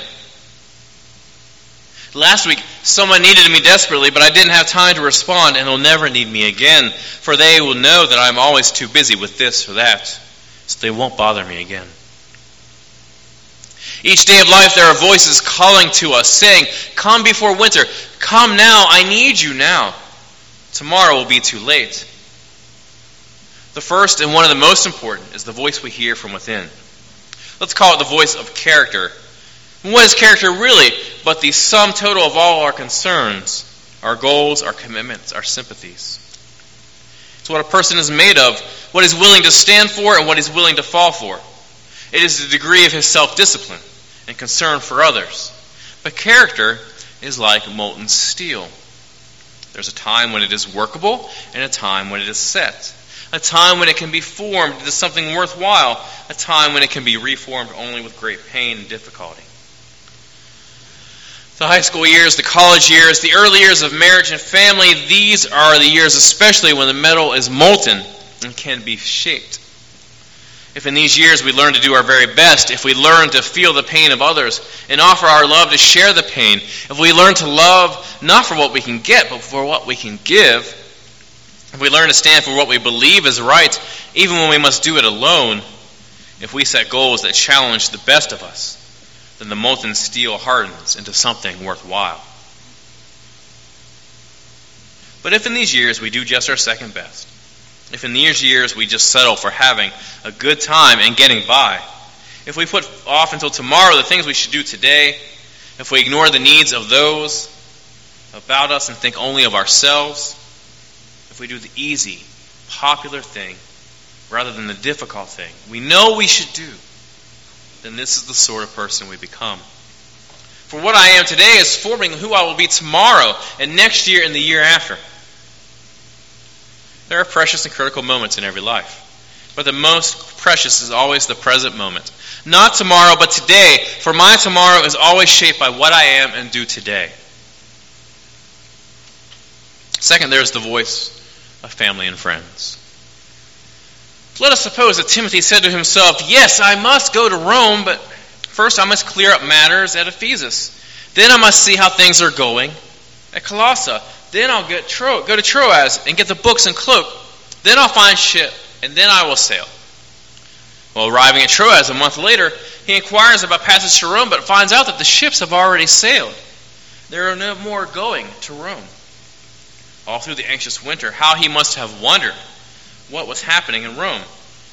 Last week, someone needed me desperately, but I didn't have time to respond, and they'll never need me again, for they will know that I'm always too busy with this or that, so they won't bother me again. Each day of life, there are voices calling to us, saying, "Come before winter. Come now. I need you now. Tomorrow will be too late." The first and one of the most important is the voice we hear from within. Let's call it the voice of character. And what is character really but the sum total of all our concerns, our goals, our commitments, our sympathies? It's what a person is made of, what he's willing to stand for and what he's willing to fall for. It is the degree of his self-discipline and concern for others. But character is like molten steel. There's a time when it is workable and a time when it is set. A time when it can be formed into something worthwhile. A time when it can be reformed only with great pain and difficulty. The high school years, the college years, the early years of marriage and family, these are the years especially when the metal is molten and can be shaped. If in these years we learn to do our very best, if we learn to feel the pain of others and offer our love to share the pain, if we learn to love not for what we can get, but for what we can give, if we learn to stand for what we believe is right, even when we must do it alone, if we set goals that challenge the best of us, then the molten steel hardens into something worthwhile. But if in these years we do just our second best, if in these years we just settle for having a good time and getting by, if we put off until tomorrow the things we should do today, if we ignore the needs of those about us and think only of ourselves, if we do the easy, popular thing rather than the difficult thing we know we should do, then this is the sort of person we become. For what I am today is forming who I will be tomorrow and next year and the year after. There are precious and critical moments in every life, but the most precious is always the present moment. Not tomorrow, but today, for my tomorrow is always shaped by what I am and do today. Second, there's the voice of family and friends. Let us suppose that Timothy said to himself, "Yes, I must go to Rome, but first I must clear up matters at Ephesus. Then I must see how things are going at Colossae. Then I'll get Tro- go to Troas and get the books and cloak. Then I'll find ship, and then I will sail." Well, arriving at Troas a month later, he inquires about passage to Rome, but finds out that the ships have already sailed. There are no more going to Rome. All through the anxious winter, how he must have wondered what was happening in Rome.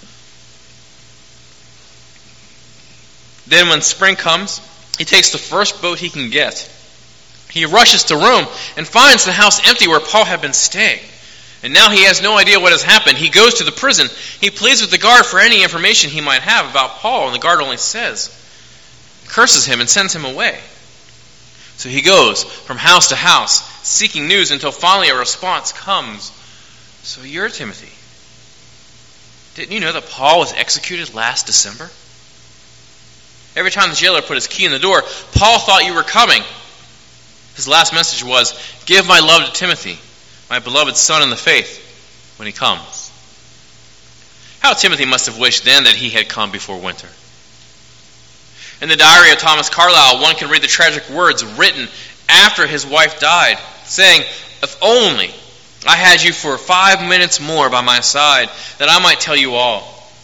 Then when spring comes, he takes the first boat he can get. He rushes to Rome and finds the house empty where Paul had been staying. And now he has no idea what has happened. He goes to the prison. He pleads with the guard for any information he might have about Paul, and the guard only says, curses him and sends him away. So he goes from house to house, seeking news until finally a response comes. "So you're Timothy. Didn't you know that Paul was executed last December? Every time the jailer put his key in the door, Paul thought you were coming. His last message was, 'Give my love to Timothy, my beloved son in the faith, when he comes.'" How Timothy must have wished then that he had come before winter. In the diary of Thomas Carlyle, one can read the tragic words written after his wife died, saying, "If only I had you for five minutes more by my side, that I might tell you all.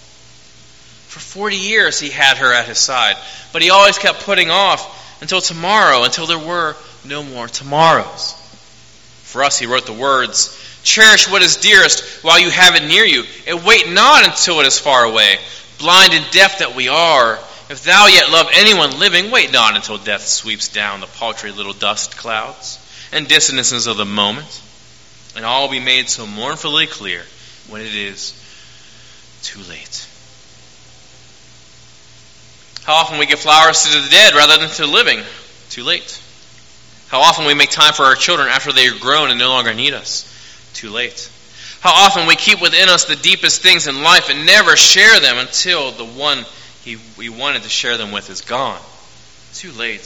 For forty years he had her at his side, but he always kept putting off until tomorrow, until there were no more tomorrows. For us, he wrote the words, "Cherish what is dearest while you have it near you, and wait not until it is far away. Blind and deaf that we are, if thou yet love anyone living, wait not until death sweeps down the paltry little dust clouds and dissonances of the moment, and all will be made so mournfully clear when it is too late." How often we give flowers to the dead rather than to the living? Too late. How often we make time for our children after they are grown and no longer need us? Too late. How often we keep within us the deepest things in life and never share them until the one he, we wanted to share them with is gone? Too late.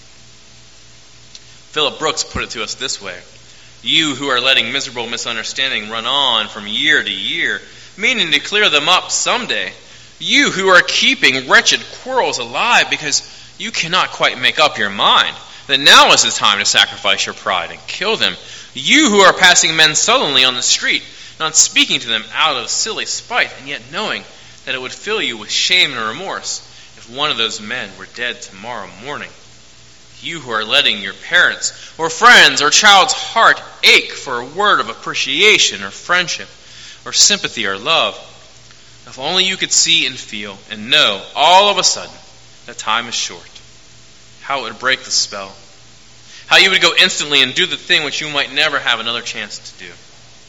Philip Brooks put it to us this way: "You who are letting miserable misunderstanding run on from year to year, meaning to clear them up someday. You who are keeping wretched quarrels alive because you cannot quite make up your mind that now is the time to sacrifice your pride and kill them. You who are passing men sullenly on the street, not speaking to them out of silly spite, and yet knowing that it would fill you with shame and remorse if one of those men were dead tomorrow morning. You who are letting your parents or friends or child's heart ache for a word of appreciation or friendship or sympathy or love. If only you could see and feel and know all of a sudden that time is short. How it would break the spell. How you would go instantly and do the thing which you might never have another chance to do.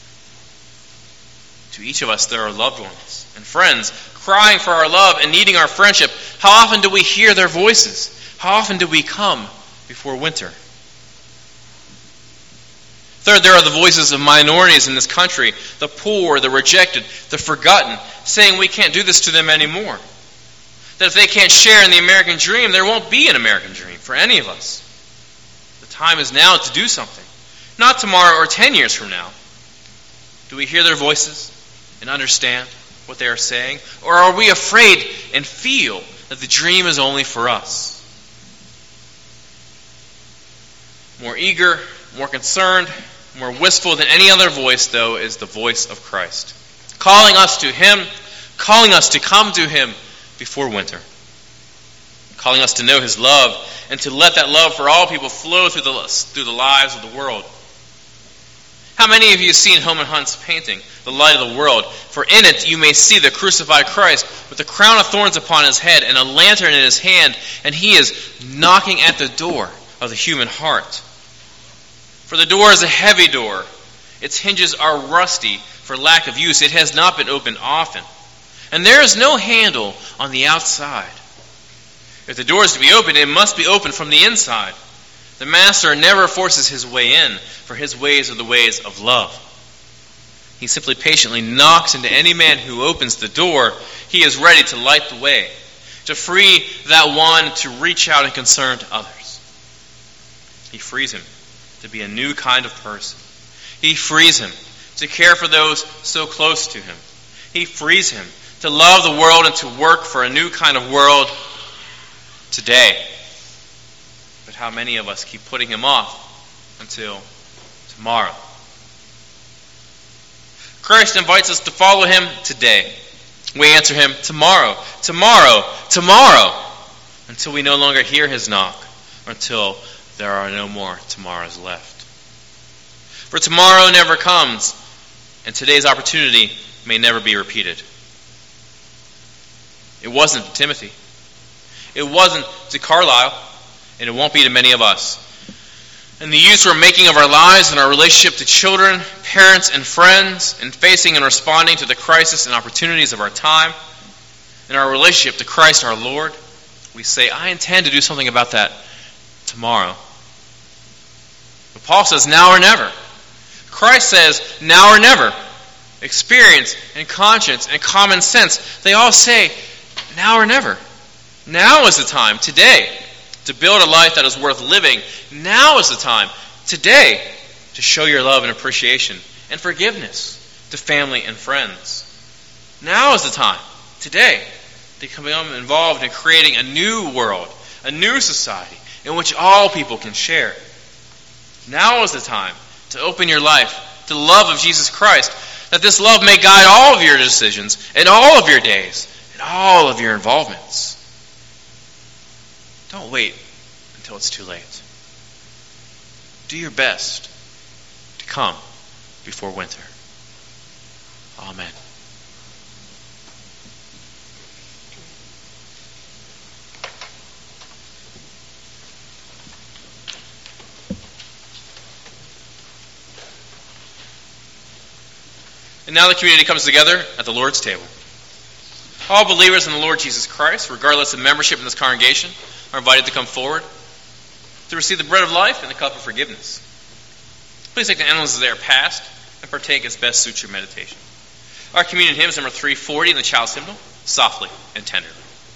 To each of us there are loved ones and friends crying for our love and needing our friendship. How often do we hear their voices? How often do we come before winter? Third, there are the voices of minorities in this country, the poor, the rejected, the forgotten, saying we can't do this to them anymore. That if they can't share in the American dream, there won't be an American dream for any of us. The time is now to do something, not tomorrow or ten years from now. Do we hear their voices and understand what they are saying? Or are we afraid and feel that the dream is only for us? More eager, more concerned, more wistful than any other voice, though, is the voice of Christ, calling us to Him, calling us to come to Him before winter, calling us to know His love and to let that love for all people flow through the, through the lives of the world. How many of you have seen Holman Hunt's painting, The Light of the World? For in it you may see the crucified Christ with a crown of thorns upon his head and a lantern in his hand, and he is knocking at the door of the human heart. For the door is a heavy door. Its hinges are rusty for lack of use. It has not been opened often. And there is no handle on the outside. If the door is to be opened, it must be opened from the inside. The master never forces his way in, for his ways are the ways of love. He simply patiently knocks into any man who opens the door. He is ready to light the way, to free that one to reach out and concern to others. He frees him to be a new kind of person. He frees him to care for those so close to him. He frees him to love the world and to work for a new kind of world today. But how many of us keep putting him off until tomorrow? Christ invites us to follow him today. We answer him tomorrow, tomorrow, tomorrow, until we no longer hear his knock, or until there are no more tomorrows left. For tomorrow never comes, and today's opportunity may never be repeated. It wasn't to Timothy. It wasn't to Carlisle, and it won't be to many of us. And the use we're making of our lives and our relationship to children, parents, and friends, in facing and responding to the crisis and opportunities of our time, in our relationship to Christ our Lord, we say, I intend to do something about that tomorrow. But Paul says, now or never. Christ says, now or never. Experience and conscience and common sense, they all say, now or never. Now is the time, today, to build a life that is worth living. Now is the time, today, to show your love and appreciation and forgiveness to family and friends. Now is the time, today, to become involved in creating a new world, a new society in which all people can share. Now is the time to open your life to the love of Jesus Christ, that this love may guide all of your decisions and all of your days and all of your involvements. Don't wait until it's too late. Do your best to come before winter. Amen. And now the community comes together at the Lord's table. All believers in the Lord Jesus Christ, regardless of membership in this congregation, are invited to come forward to receive the bread of life and the cup of forgiveness. Please take the animals as they are passed and partake as best suits your meditation. Our communion hymn is number three forty in the child's hymnal, Softly and Tenderly.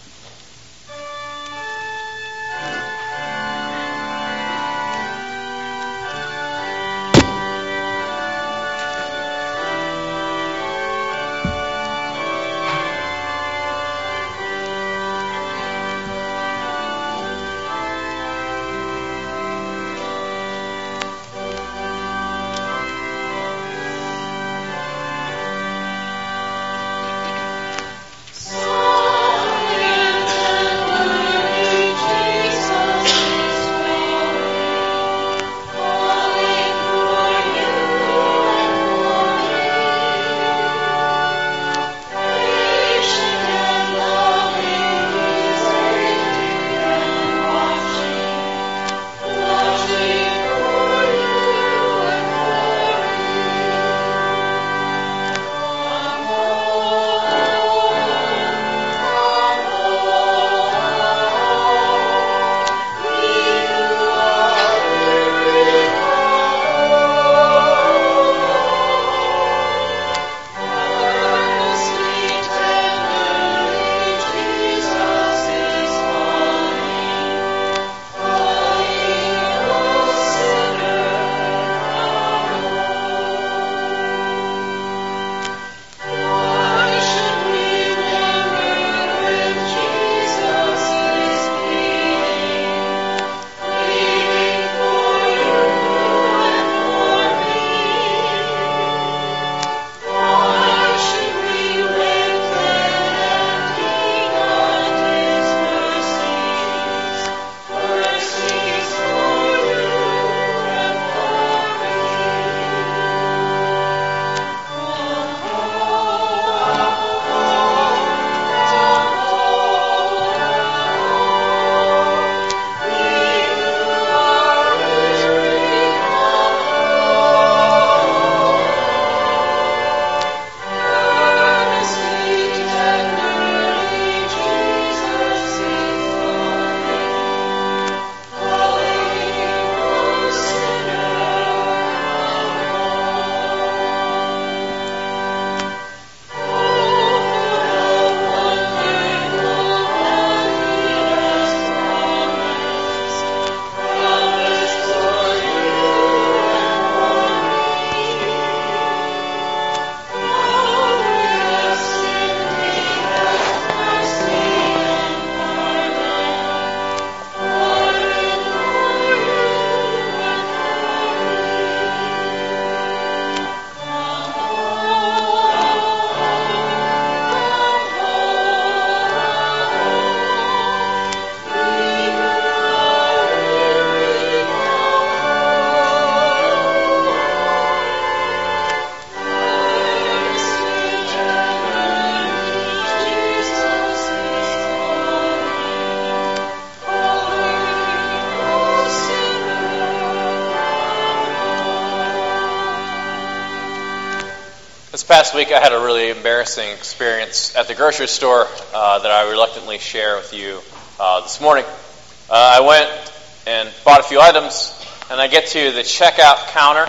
This past week I had a really embarrassing experience at the grocery store uh, that I reluctantly share with you uh, this morning. Uh, I went and bought a few items, and I get to the checkout counter,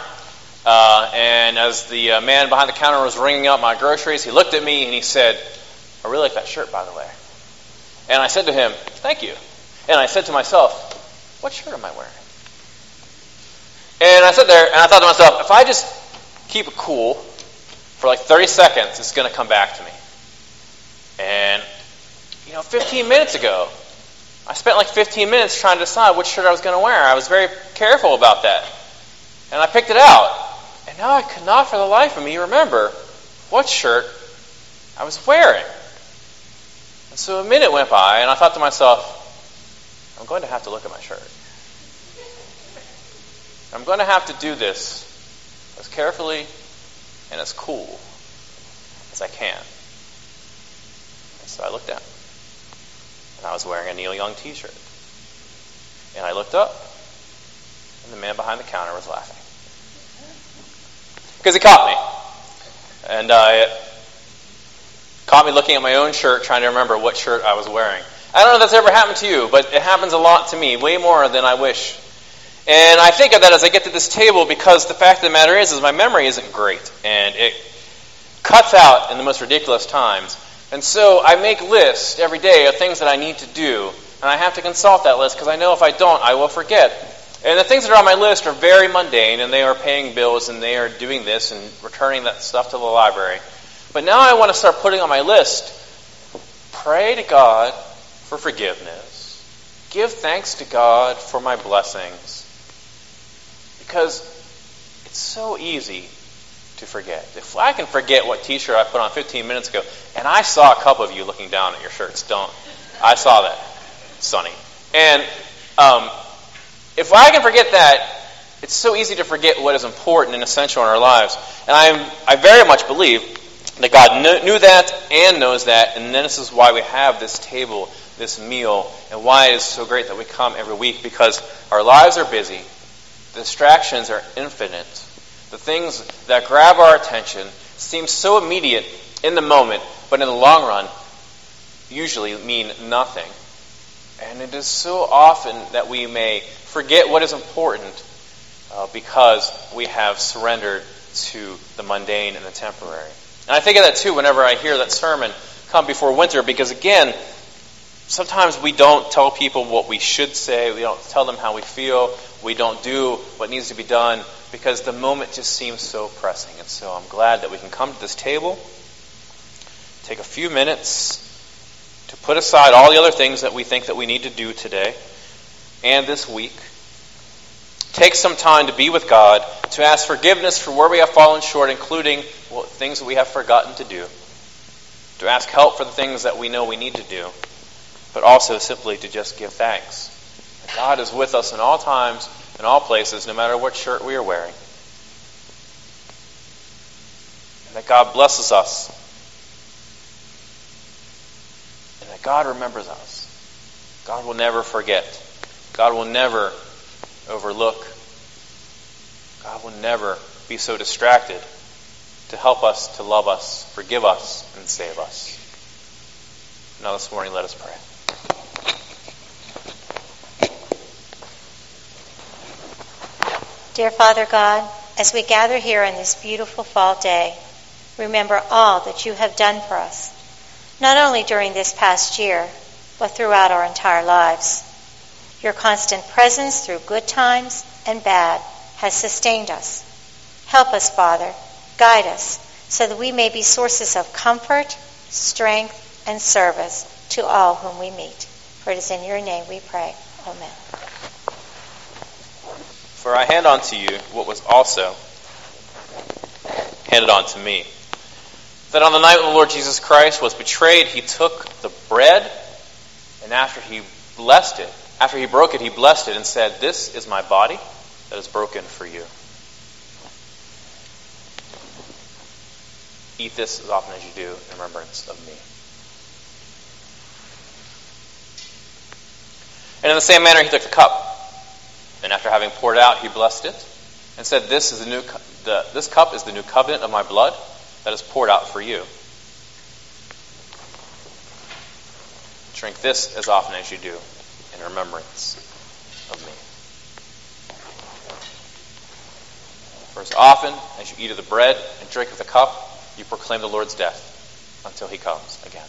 uh, and as the uh, man behind the counter was ringing up my groceries, he looked at me and he said, "I really like that shirt, by the way." And I said to him, "Thank you." And I said to myself, "What shirt am I wearing?" And I sat there and I thought to myself, if I just keep it cool for like thirty seconds, it's going to come back to me. And, you know, fifteen minutes ago, I spent like fifteen minutes trying to decide which shirt I was going to wear. I was very careful about that. And I picked it out. And now I could not for the life of me remember what shirt I was wearing. And so a minute went by, and I thought to myself, I'm going to have to look at my shirt. I'm going to have to do this as carefully and as cool as I can. And so I looked down, and I was wearing a Neil Young t-shirt. And I looked up, and the man behind the counter was laughing. Because he caught me. And uh, caught me looking at my own shirt, trying to remember what shirt I was wearing. I don't know if that's ever happened to you, but it happens a lot to me, way more than I wish. And I think of that as I get to this table because the fact of the matter is, is my memory isn't great. And it cuts out in the most ridiculous times. And so I make lists every day of things that I need to do. And I have to consult that list because I know if I don't, I will forget. And the things that are on my list are very mundane, and they are paying bills, and they are doing this and returning that stuff to the library. But now I want to start putting on my list, pray to God for forgiveness. Give thanks to God for my blessings. Because it's so easy to forget. If I can forget what t-shirt I put on fifteen minutes ago, and I saw a couple of you looking down at your shirts, don't. I saw that. Sunny. And um, if I can forget that, it's so easy to forget what is important and essential in our lives. And I'm, I very much believe that God knew, knew that and knows that, and this is why we have this table, this meal, and why it is so great that we come every week, because our lives are busy, the distractions are infinite, the things that grab our attention seem so immediate in the moment, but in the long run usually mean nothing. And it is so often that we may forget what is important uh, because we have surrendered to the mundane and the temporary. And I think of that too whenever I hear that sermon come before winter, because again, sometimes we don't tell people what we should say, we don't tell them how we feel, we don't do what needs to be done because the moment just seems so pressing. And so I'm glad that we can come to this table, take a few minutes to put aside all the other things that we think that we need to do today and this week. Take some time to be with God, to ask forgiveness for where we have fallen short, including what things that we have forgotten to do. To ask help for the things that we know we need to do, but also simply to just give thanks. God is with us in all times, in all places, no matter what shirt we are wearing. And that God blesses us. And that God remembers us. God will never forget. God will never overlook. God will never be so distracted to help us, to love us, forgive us, and save us. Now this morning, let us pray. Dear Father God, as we gather here on this beautiful fall day, remember all that you have done for us, not only during this past year, but throughout our entire lives. Your constant presence through good times and bad has sustained us. Help us, Father, guide us, so that we may be sources of comfort, strength, and service to all whom we meet. For it is in your name we pray. Amen. For I hand on to you what was also handed on to me. That on the night when the Lord Jesus Christ was betrayed, he took the bread, and after he blessed it, after he broke it, he blessed it and said, "This is my body that is broken for you. Eat this as often as you do in remembrance of me." And in the same manner, he took the cup. And after having poured out, he blessed it and said, "This is the new cu- the, this cup is the new covenant of my blood that is poured out for you. Drink this as often as you do in remembrance of me." For as often as you eat of the bread and drink of the cup, you proclaim the Lord's death until he comes again.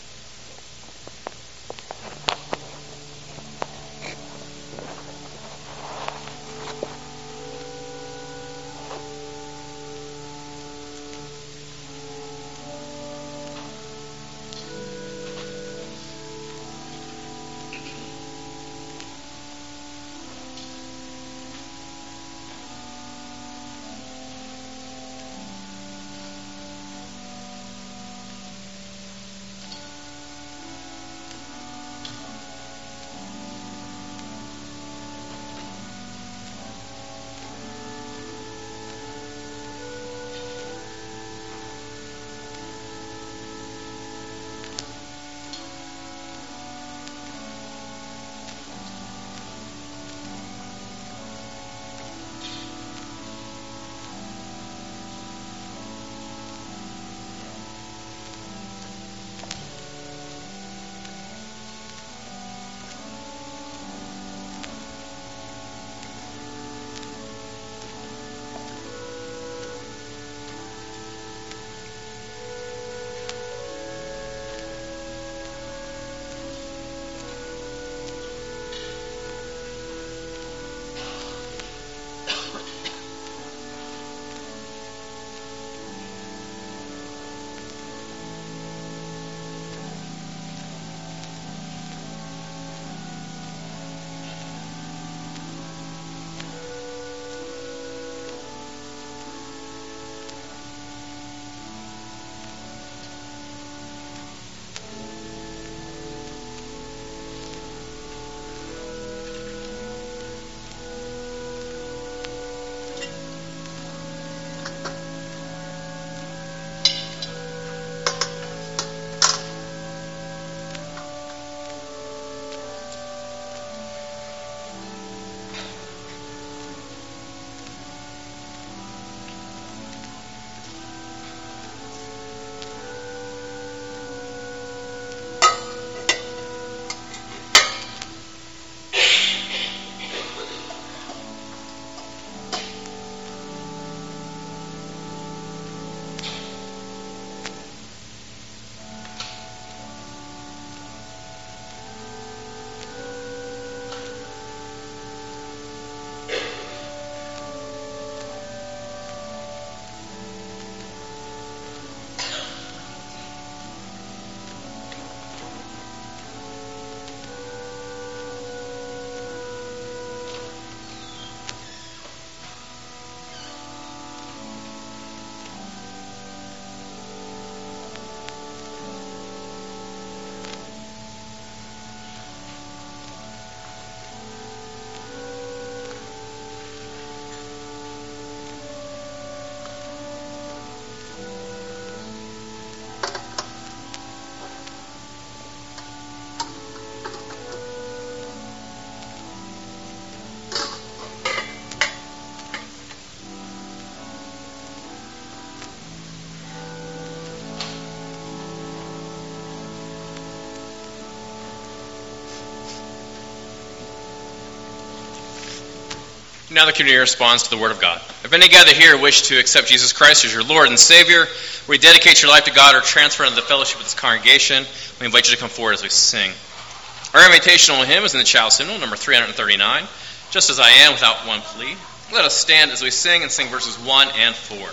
Now the community responds to the Word of God. If any gather here wish to accept Jesus Christ as your Lord and Savior, rededicate your life to God, or transfer into the fellowship of this congregation, we invite you to come forward as we sing. Our invitational hymn is in the Child's Hymnal, number three thirty-nine, Just As I Am, Without One Plea. Let us stand as we sing and sing verses one and four.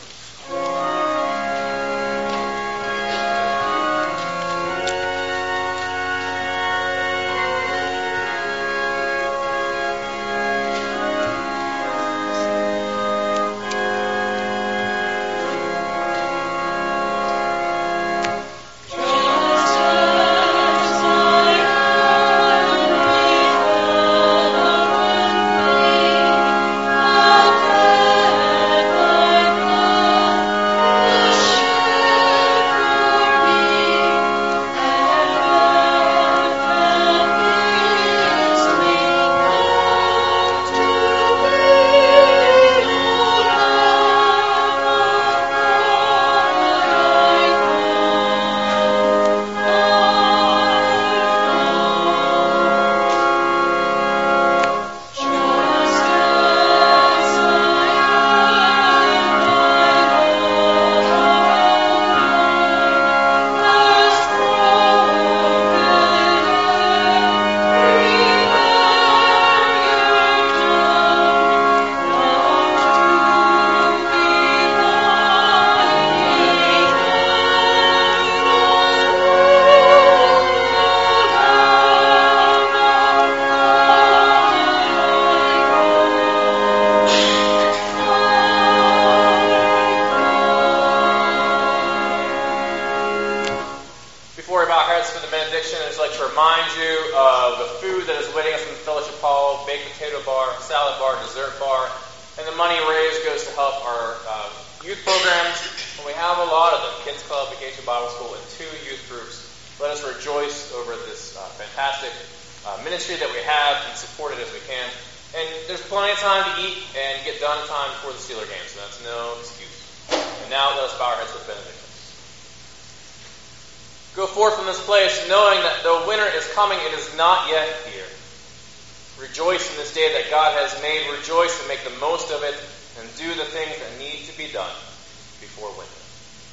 Go forth from this place knowing that though winter is coming, it is not yet here. Rejoice in this day that God has made. Rejoice and make the most of it and do the things that need to be done before winter.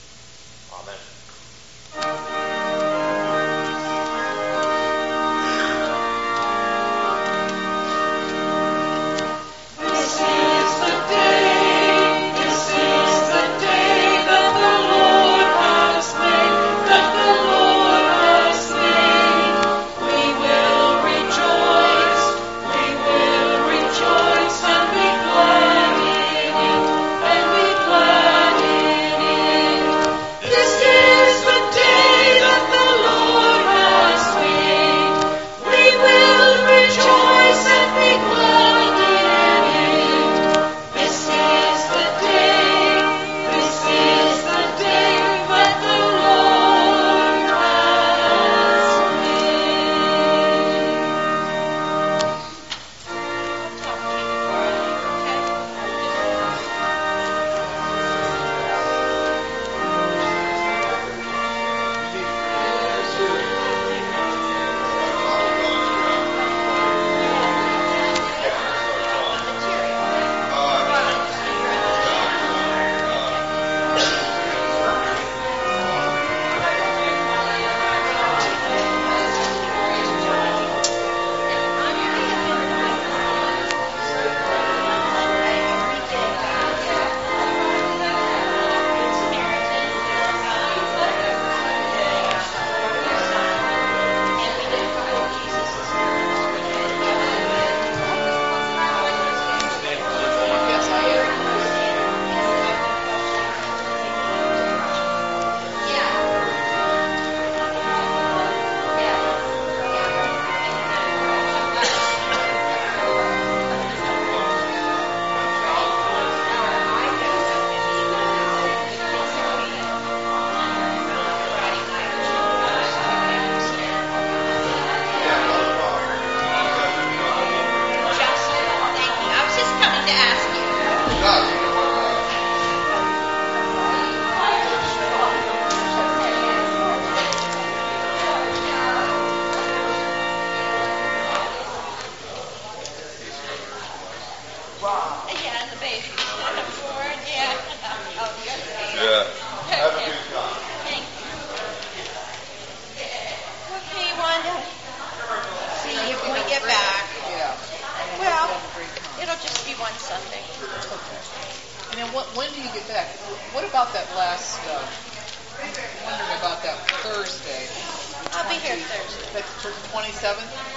Amen. This is the day I'll just be one Sunday. Okay. And then what, when do you get back? What about that last, uh, I'm wondering about that Thursday. I'll be here Thursday. That's the twenty-seventh?